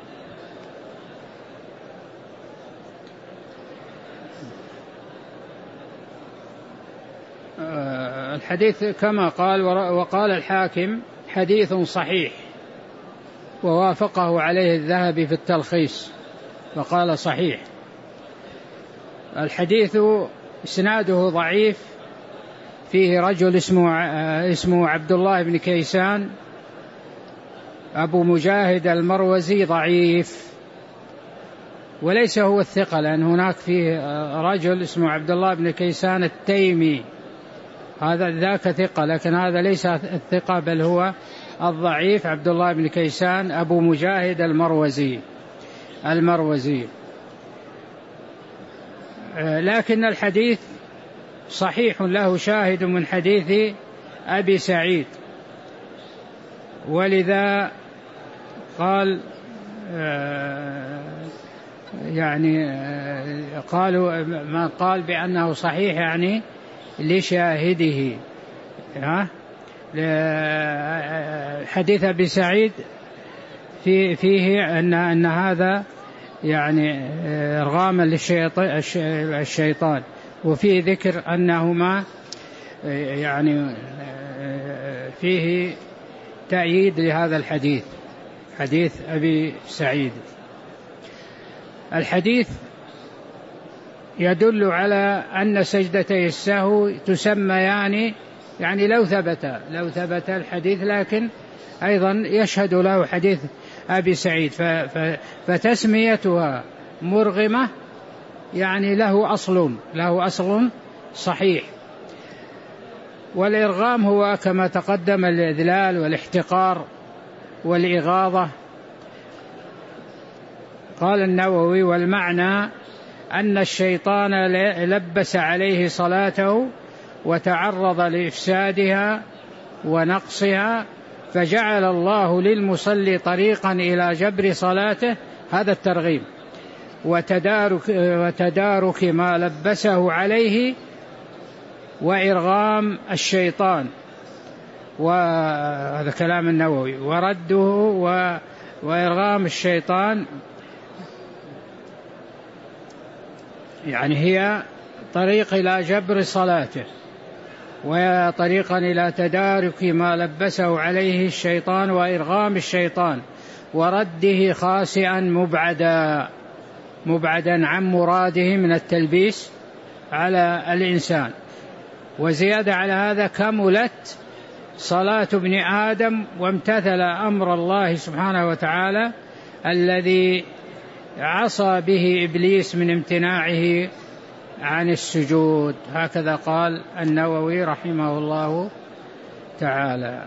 الحديث كما قال، وقال الحاكم حديث صحيح، ووافقه عليه الذهبي في التلخيص وقال صحيح. الحديث إسناده ضعيف، فيه رجل اسمه عبد الله بن كيسان أبو مجاهد المروزي، ضعيف، وليس هو الثقة، لأن هناك فيه رجل اسمه عبد الله بن كيسان التيمي، هذا ذاك ثقة، لكن هذا ليس الثقة بل هو الضعيف، عبد الله بن كيسان أبو مجاهد المروزي. لكن الحديث صحيح له شاهد من حديث أبي سعيد، ولذا قال يعني قالوا ما قال بأنه صحيح يعني لشاهده. حديث أبي سعيد فيه أن هذا يعني إرغاما للشيطان، وفيه ذكر أنهما يعني فيه تأييد لهذا الحديث، حديث أبي سعيد. الحديث يدل على أن سجدتي السهو تسميان يعني لو ثبت الحديث، لكن أيضا يشهد له حديث أبي سعيد، فتسميتها مرغمة يعني له أصل صحيح. والإرغام هو كما تقدم الإذلال والاحتقار والإغاظة. قال النووي: والمعنى أن الشيطان لبس عليه صلاته وتعرض لإفسادها ونقصها، فجعل الله للمصلي طريقا إلى جبر صلاته، هذا الترغيب، وتدارك ما لبسه عليه، وإرغام الشيطان، وهذا كلام النووي، ورده وإرغام الشيطان يعني هي طريق إلى جبر صلاته، وطريقا إلى تدارك ما لبسه عليه الشيطان، وإرغام الشيطان، ورده خاسئا مبعدا عن مراده من التلبيس على الإنسان. وزيادة على هذا: كملت صلاة ابن آدم وامتثل أمر الله سبحانه وتعالى الذي عصى به إبليس من امتناعه عن السجود. هكذا قال النووي رحمه الله تعالى.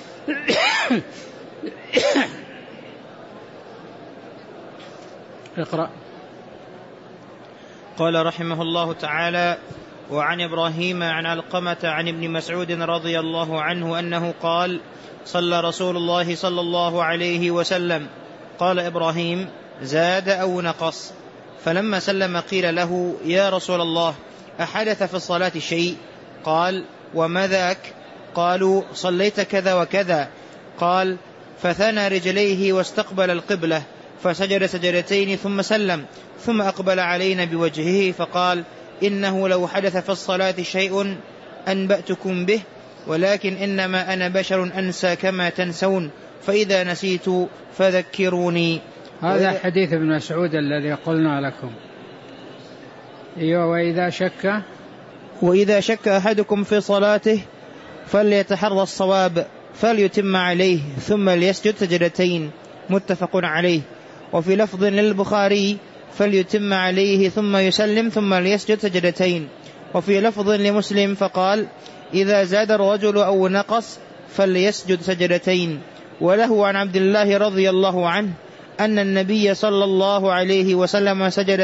اقرأ. قال رحمه الله تعالى: وعن إبراهيم عن علقمة عن ابن مسعود رضي الله عنه أنه قال: صلى رسول الله صلى الله عليه وسلم. قال إبراهيم: زاد أو نقص؟ فلما سلم قيل له: يا رسول الله، أحدث في الصلاة شيء؟ قال: وما ذاك؟ قالوا: صليت كذا وكذا. قال: فثنى رجليه واستقبل القبلة، فسجد سجدتين ثم سلم، ثم أقبل علينا بوجهه فقال: إنه لو حدث في الصلاة شيء أنبأتكم به، ولكن إنما أنا بشر أنسى كما تنسون، فإذا نسيت فذكروني. هذا حديث ابن مسعود الذي قلنا لكم. وإذا شك أحدكم في صلاته فليتحرى الصواب فليتم عليه ثم ليسجد سجدتين، متفق عليه. وفي لفظ للبخاري: فليتم عليه ثم يسلم ثم ليسجد سجدتين. وفي لفظ لمسلم فقال: إذا زاد الرجل أو نقص فليسجد سجدتين. وله عن عبد الله رضي الله عنه أن النبي صلى الله عليه وسلم سجد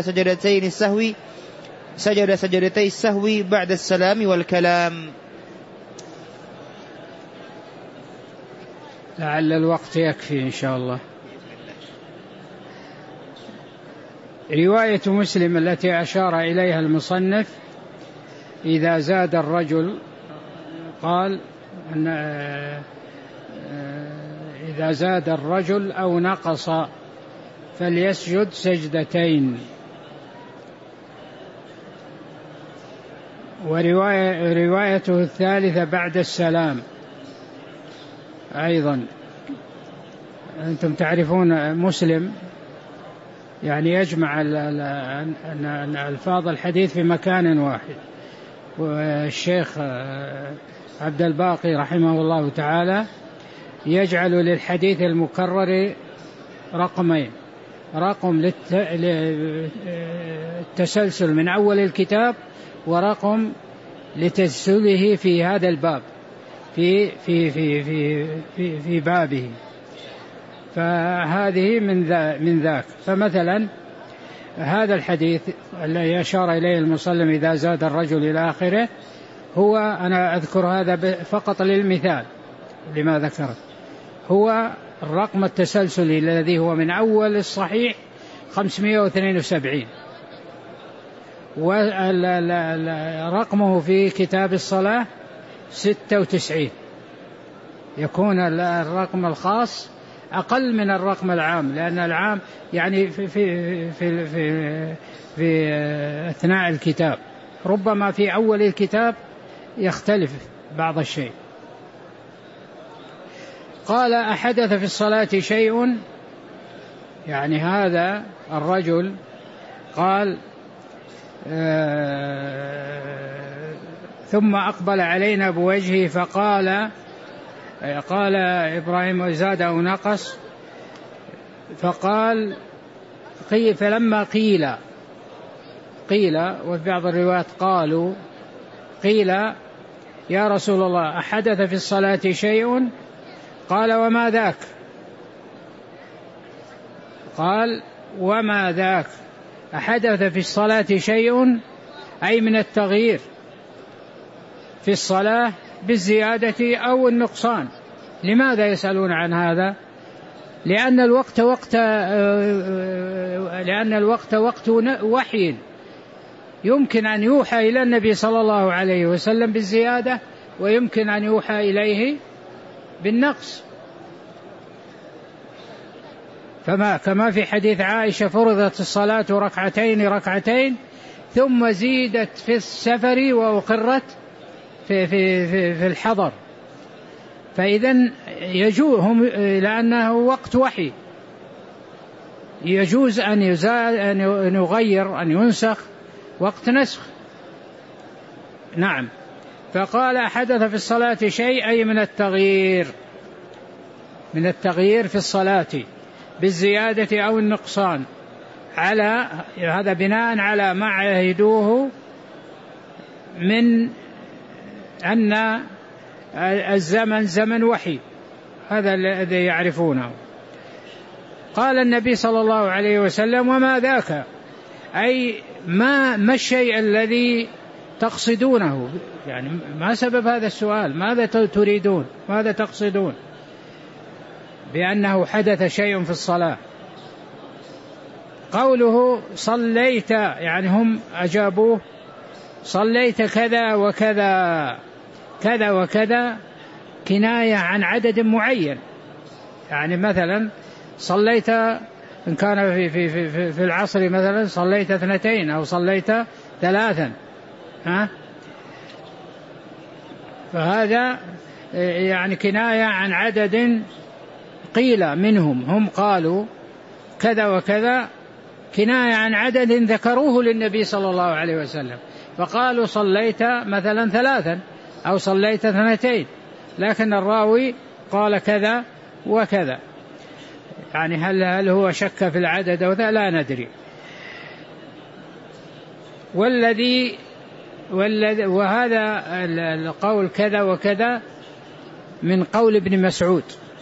سجدتي السهو بعد السلام والكلام. لعل الوقت يكفي إن شاء الله. رواية مسلم التي أشار إليها المصنف: إذا زاد الرجل، قال أن إذا زاد الرجل أو نقص فليسجد سجدتين. وروايته الثالثة بعد السلام أيضا. أنتم تعرفون مسلم يعني يجمع ألفاظ الحديث في مكان واحد، والشيخ عبد الباقي رحمه الله تعالى يجعل للحديث المكرر رقمين: رقم للتسلسل من أول الكتاب، ورقم لتسلسله في هذا الباب في بابه. فهذه من ذاك. فمثلا هذا الحديث الذي أشار إليه المصلم إذا زاد الرجل إلى آخره، هو أنا أذكر هذا فقط للمثال لما ذكرت، هو الرقم التسلسلي الذي هو من أول الصحيح 572، ورقمه في كتاب الصلاة 96. يكون الرقم الخاص أقل من الرقم العام، لأن العام يعني في أثناء الكتاب، ربما في أول الكتاب يختلف بعض الشيء. قال أحدث في الصلاة شيء، يعني هذا الرجل قال ثم أقبل علينا بوجهه فقال، قال إبراهيم زاد أو نقص، فقال فلما قيل وفي بعض الروايات قالوا قيل يا رسول الله أحدث في الصلاة شيء؟ قال وما ذاك؟ قال وما ذاك؟ أحدث في الصلاة شيء أي من التغيير في الصلاة بالزيادة أو النقصان. لماذا يسألون عن هذا؟ لأن الوقت وقت وحي، يمكن أن يوحى إلى النبي صلى الله عليه وسلم بالزيادة، ويمكن أن يوحى إليه بالنقص. كما في حديث عائشة فرضت الصلاة ركعتين ثم زيدت في السفر وأقرت في الحضر. فإذن يجوزهم لأنه وقت وحي، يجوز أن يغير أن ينسخ وقت نسخ. نعم. فقال حدث في الصلاة شيء أي من التغيير في الصلاة بالزيادة أو النقصان، على هذا بناء على ما عهدوه من أن الزمن زمن وحي، هذا الذي يعرفونه. قال النبي صلى الله عليه وسلم وما ذاك؟ أي ما الشيء الذي تقصدونه؟ يعني ما سبب هذا السؤال؟ ماذا تريدون؟ ماذا تقصدون بأنه حدث شيء في الصلاة؟ قوله صليت، يعني هم أجابوه صليت كذا وكذا كذا وكذا، كناية عن عدد معين. يعني مثلا صليت إن كان في العصر مثلا صليت 2 أو صليت 3، فهذا يعني كناية عن عدد قيل منهم، هم قالوا كذا وكذا، كناية عن عدد ذكروه للنبي صلى الله عليه وسلم، فقالوا صليت مثلا 3 أو صليت 2، لكن الراوي قال كذا وكذا. يعني هل هو شك في العدد أو لا ندري. وهذا القول كذا وكذا من قول ابن مسعود،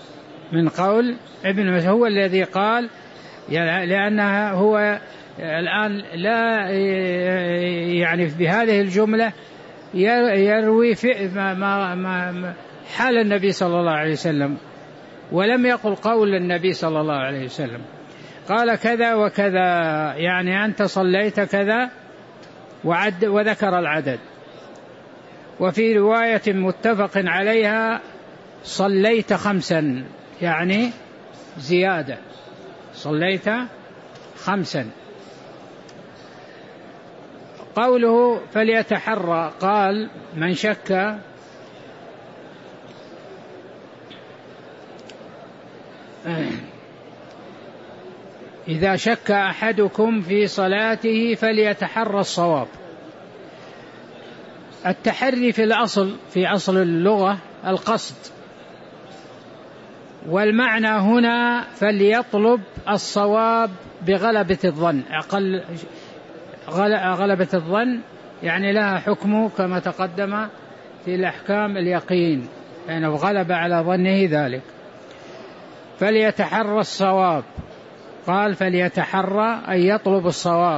هو الذي قال، لأنها هو الآن لا يعني بهذه الجملة يروي في حال النبي صلى الله عليه وسلم، ولم يقل قول النبي صلى الله عليه وسلم. قال كذا وكذا، يعني أنت صليت كذا وذكر العدد. وفي رواية متفق عليها صليت 5، يعني زيادة، صليت 5. قوله فليتحرى، قال من شك إذا شك أحدكم في صلاته فليتحرى الصواب. التحري في أصل اللغة القصد، والمعنى هنا فليطلب الصواب بغلبة الظن. غلبة الظن يعني لها حكم كما تقدم في الأحكام اليقين، يعني غلب على ظنه ذلك. فليتحرى الصواب، قال فليتحرى أن يطلب الصواب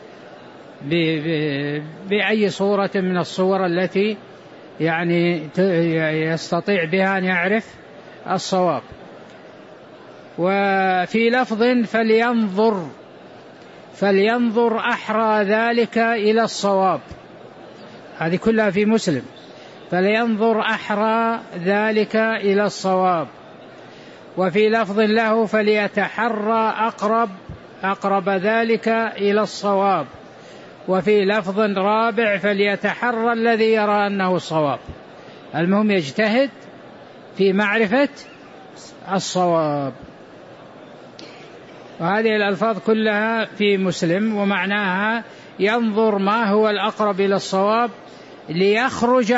بأي صورة من الصور التي يعني يستطيع بها أن يعرف الصواب. وفي لفظ فلينظر أحرى ذلك إلى الصواب، هذه كلها في مسلم، فلينظر أحرى ذلك إلى الصواب. وفي لفظ له فليتحرى أقرب ذلك إلى الصواب. وفي لفظ رابع فليتحرى الذي يرى أنه الصواب. المهم يجتهد في معرفة الصواب. وهذه الألفاظ كلها في مسلم، ومعناها ينظر ما هو الأقرب إلى الصواب ليخرج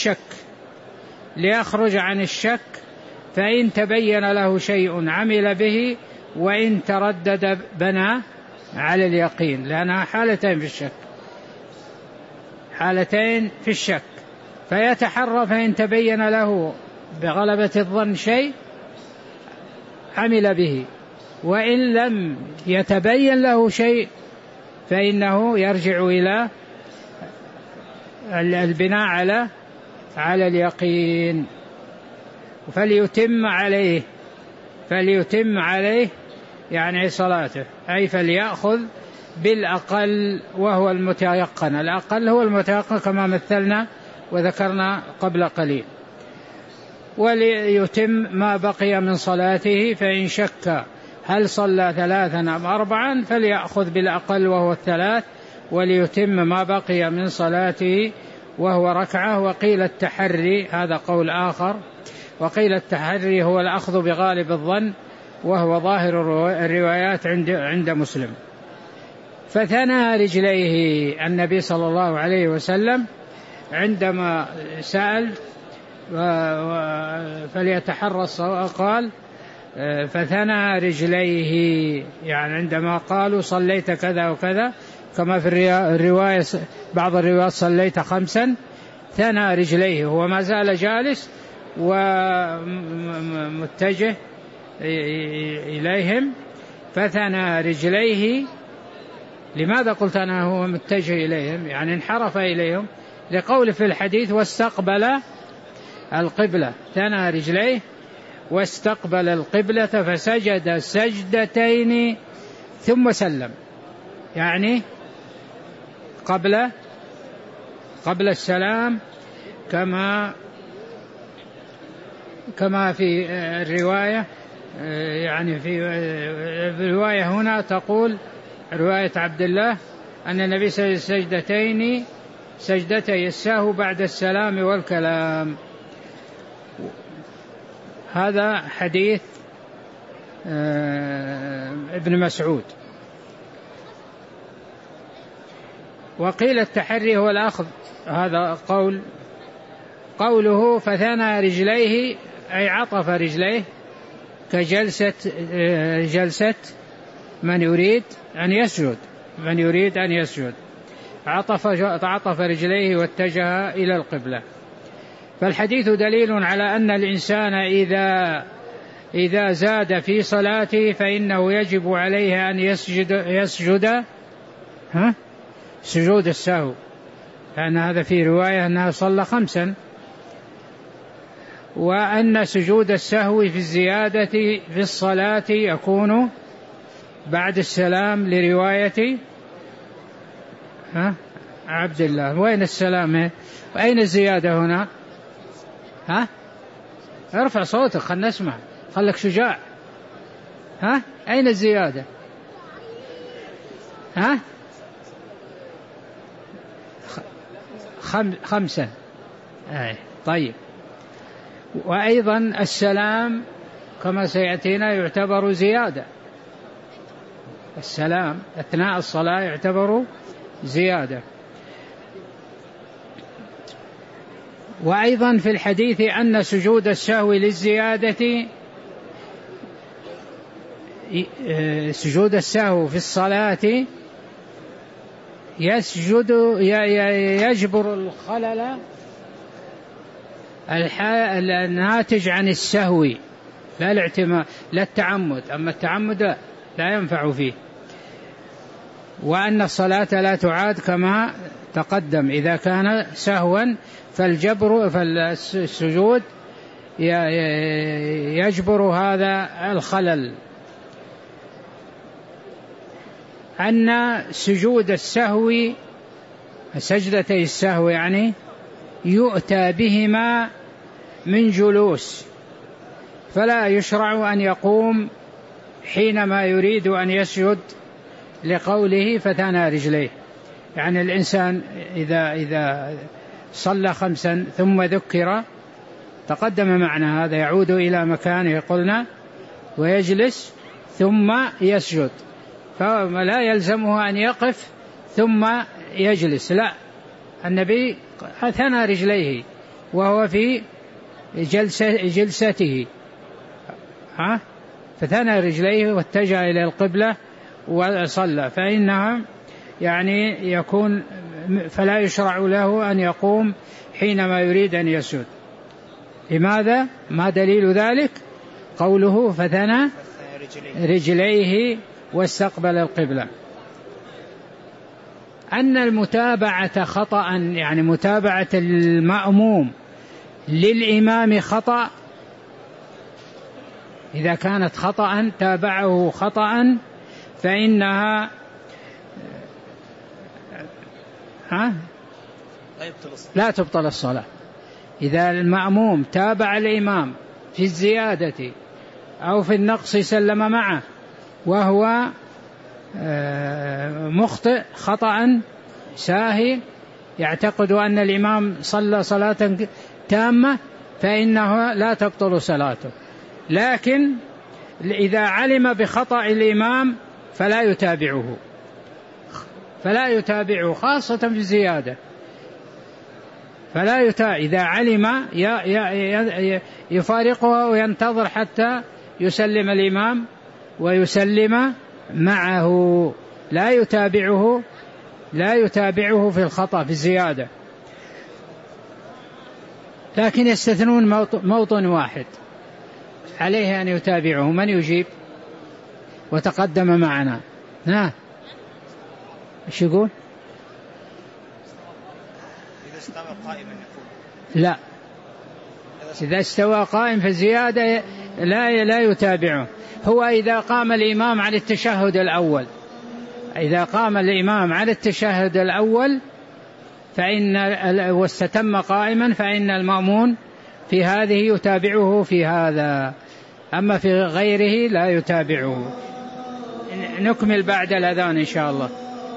عن الشك، فإن تبين له شيء عمل به، وإن تردد بنى على اليقين، لأنها حالتين في الشك. فيتحرى، فإن تبين له بغلبة الظن شيء عمل به، وإن لم يتبين له شيء فإنه يرجع إلى البناء على اليقين. فليتم عليه يعني صلاته، أي فليأخذ بالأقل وهو المتيقن. الأقل هو المتيقن كما مثلنا وذكرنا قبل قليل. وليتم ما بقي من صلاته، فإن شك هل صلى 3 أم 4 فليأخذ بالأقل وهو 3، وليتم ما بقي من صلاته وهو ركعة. وقيل التحري، هذا قول آخر، وقيل التحري هو الأخذ بغالب الظن، وهو ظاهر الروايات عند مسلم. فثنى رجليه النبي صلى الله عليه وسلم عندما سأل فليتحرى الصواب، قال فثنى رجليه، يعني عندما قالوا صليت كذا وكذا، كما في الرواية بعض الروايات صليت 5، ثنى رجليه، هو ما زال جالس ومتجه إليهم، فثنى رجليه. لماذا قلت أنا هو متجه إليهم؟ يعني انحرف إليهم، لقول في الحديث واستقبل القبلة، ثنى رجليه واستقبل القبلة فسجد سجدتين ثم سلم، يعني قبل السلام، كما في الرواية، يعني في الرواية هنا تقول رواية عبد الله أن النبي سجد سجدتي السهو بعد السلام والكلام. هذا حديث ابن مسعود. وقيل التحري هو الأخذ، هذا قوله فثنى رجليه أي عطف رجليه كجلسة من يريد أن يسجد، عطف رجليه واتجه إلى القبلة. فالحديث دليل على أن الإنسان إذا زاد في صلاته فإنه يجب عليه أن يسجد سجود السهو، لأن هذا في رواية أنها صلى 5، وأن سجود السهو في الزيادة في الصلاة يكون بعد السلام، لرواية عبد الله. وين السلام؟ وأين الزيادة هنا؟ ارفع صوتك خلنا نسمع، خلك شجاع. أين الزيادة؟ 5. طيب. وأيضا السلام كما سيأتينا يعتبر زيادة، السلام أثناء الصلاة يعتبر زيادة. وأيضا في الحديث أن سجود السهو للزيادة، سجود السهو في الصلاة يجبر الخلل الناتج عن السهو، لا التعمد. أما التعمد لا ينفع فيه. وأن الصلاة لا تعاد كما تقدم إذا كان سهوا، فالسجود يجبر هذا الخلل. أن سجود السهو، سجدتي السهو يعني، يؤتى بهما من جلوس، فلا يشرع أن يقوم حينما يريد أن يسجد، لقوله فثنى رجليه. يعني الإنسان إذا صلى 5 ثم ذكر، تقدم معنا هذا، يعود إلى مكانه قلنا ويجلس ثم يسجد، فلا يلزمه أن يقف ثم يجلس، لا، النبي ثنى رجليه وهو في جلسته، فثنى رجليه واتجه إلى القبلة وصلى، فإنها يعني يكون، فلا يشرع له أن يقوم حينما يريد أن يسجد. لماذا؟ ما دليل ذلك؟ قوله فثنى رجليه واستقبل القبلة. أن المتابعة خطأ، يعني متابعة المأموم للإمام خطأ، إذا كانت خطأ تابعه خطأ فإنها لا تبطل الصلاة. إذا المأموم تابع الإمام في الزيادة أو في النقص سلم معه وهو مخطئ خطأ ساهي، يعتقد أن الإمام صلى صلاة تامة، فإنه لا تبطل صلاته. لكن إذا علم بخطأ الإمام فلا يتابعه خاصة في الزيادة، إذا علم يفارقها وينتظر حتى يسلم الإمام ويسلم معه، لا يتابعه في الخطأ في الزيادة. لكن يستثنون موطن واحد عليه أن يتابعه. من يجيب؟ وتقدم معنا. ايش يقول؟ إذا استوى قائما يقول لا، إذا استوى قائم فالزيادة لا يتابعه. هو إذا قام الإمام على التشهد الأول واستتم قائما، فإن المأمون في هذه يتابعه في هذا، أما في غيره لا يتابعه. نكمل بعد الأذان إن شاء الله.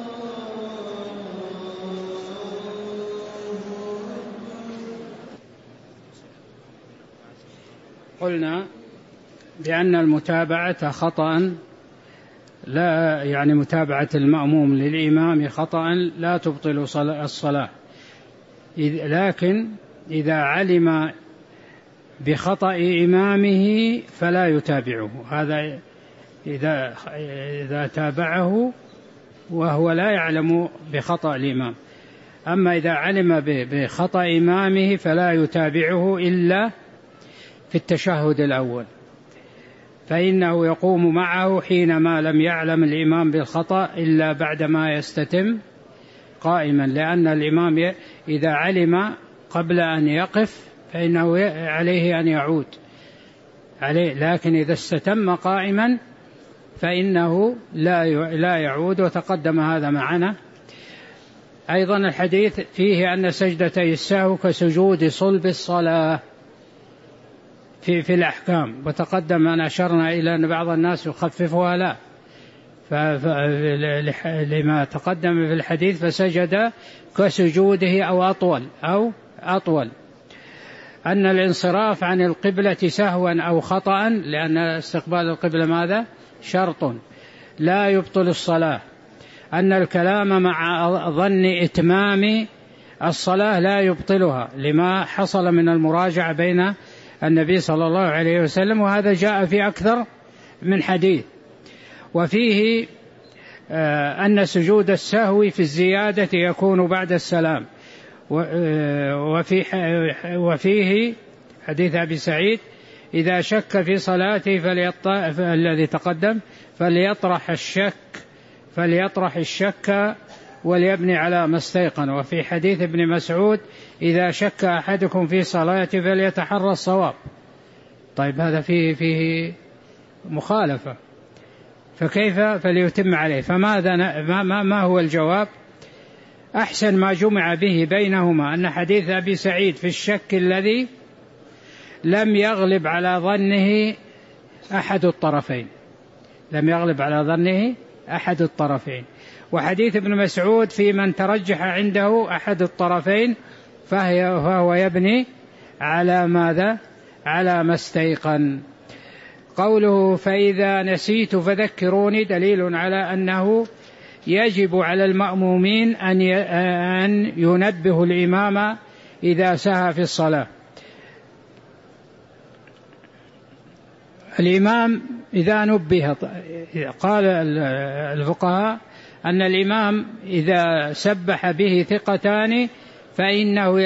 قلنا بأن المتابعة خطأ، لا يعني متابعة المأموم للإمام خطأ لا تبطل الصلاة، لكن إذا علم بخطأ إمامه فلا يتابعه. هذا إذا تابعه وهو لا يعلم بخطأ الإمام. أما إذا علم بخطأ إمامه فلا يتابعه إلا في التشهد الأول، فإنه يقوم معه حينما لم يعلم الإمام بالخطأ إلا بعدما يستتم قائما، لأن الإمام إذا علم قبل أن يقف فإنه عليه أن يعود عليه، لكن إذا استتم قائما فإنه لا يعود، وتقدم هذا معنا. أيضا الحديث فيه أن سجدتي السهو كسجود صلب الصلاة في الأحكام، وتقدم أن أشرنا إلى أن بعض الناس يخففها، لا، لما تقدم في الحديث فسجد كسجوده أو أطول. أن الانصراف عن القبلة سهوا أو خطأ، لأن استقبال القبلة ماذا؟ شرط لا يبطل الصلاة. أن الكلام مع ظن إتمام الصلاة لا يبطلها، لما حصل من المراجعة بين النبي صلى الله عليه وسلم، وهذا جاء في أكثر من حديث. وفيه أن سجود السهو في الزيادة يكون بعد السلام. وفيه حديث أبي سعيد إذا شك في صلاته الذي تقدم فليطرح الشك وليبني على ما استيقن. وفي حديث ابن مسعود إذا شك أحدكم في صلاته فليتحرى الصواب. طيب هذا فيه مخالفة، فكيف فليتم عليه؟ فماذا ما هو الجواب؟ أحسن ما جمع به بينهما أن حديث أبي سعيد في الشك الذي لم يغلب على ظنه أحد الطرفين، وحديث ابن مسعود في من ترجح عنده أحد الطرفين فهو يبني على ماذا؟ على ما استيقن. قوله فإذا نسيت فذكروني دليل على أنه يجب على المأمومين أن ينبهوا الإمام إذا سهى في الصلاة. الإمام إذا نبه، قال الفقهاء أن الإمام إذا سبح به ثقتان فإنه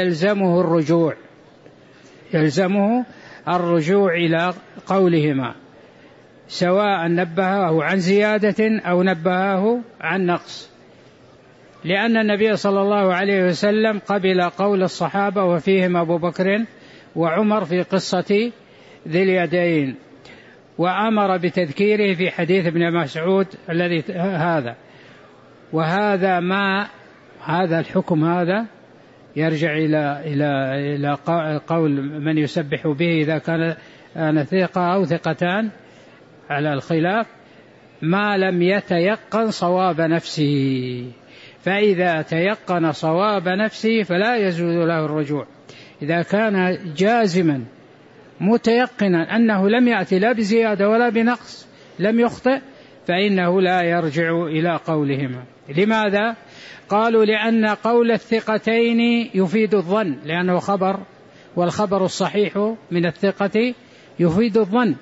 يلزمه الرجوع إلى قولهما، سواء نبهه عن زيادة أو نبهه عن نقص، لأن النبي صلى الله عليه وسلم قبل قول الصحابة وفيهم أبو بكر وعمر في قصة ذي اليدين، وأمر بتذكيره في حديث ابن مسعود الذي هذا. وهذا هذا الحكم هذا يرجع إلى قول من يسبح به إذا كان ثقة أو ثقتان على الخلاف، ما لم يتيقن صواب نفسه. فإذا تيقن صواب نفسه فلا يجوز له الرجوع. إذا كان جازما متيقنا أنه لم يأتي لا بزيادة ولا بنقص، لم يخطئ، فإنه لا يرجع إلى قولهما. لماذا؟ قالوا لأن قول الثقتين يفيد الظن، لأنه خبر، والخبر الصحيح من الثقة يفيد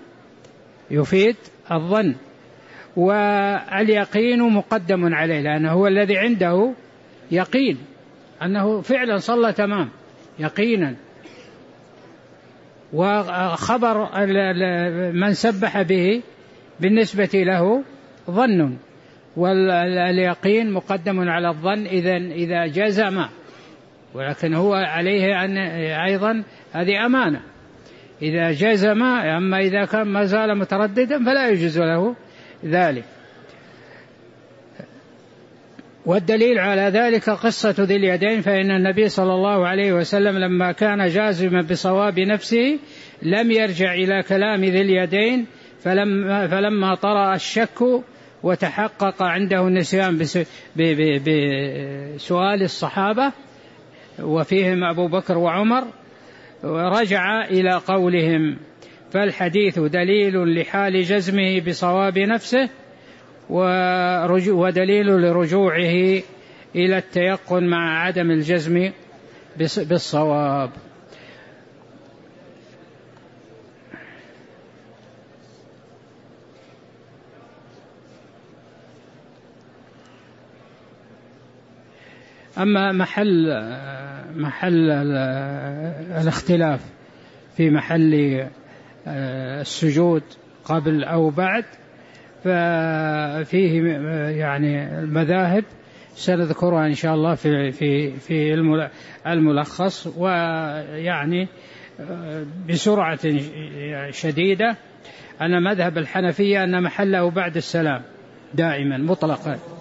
الظن، واليقين مقدم عليه، لأنه هو الذي عنده يقين أنه فعلا صلى تمام يقينا. وخبر من سبح به بالنسبة له ظن، واليقين مقدم على الظن إذا جزم، ولكن هو عليه أن أيضا هذه أمانة إذا جزم. أما إذا كان ما زال مترددا فلا يجوز له ذلك. والدليل على ذلك قصة ذي اليدين، فإن النبي صلى الله عليه وسلم لما كان جازما بصواب نفسه لم يرجع إلى كلام ذي اليدين، فلما طرأ الشك وتحقق عنده النسيان بسؤال الصحابة وفيهم أبو بكر وعمر رجع إلى قولهم. فالحديث دليل لحال جزمه بصواب نفسه، ودليل لرجوعه إلى التيقن مع عدم الجزم بالصواب. أما محل الاختلاف في محل السجود قبل أو بعد، ففيه يعني المذاهب سنذكرها إن شاء الله في الملخص، ويعني بسرعة شديدة. أن مذهب الحنفية أن محله بعد السلام دائما مطلقا،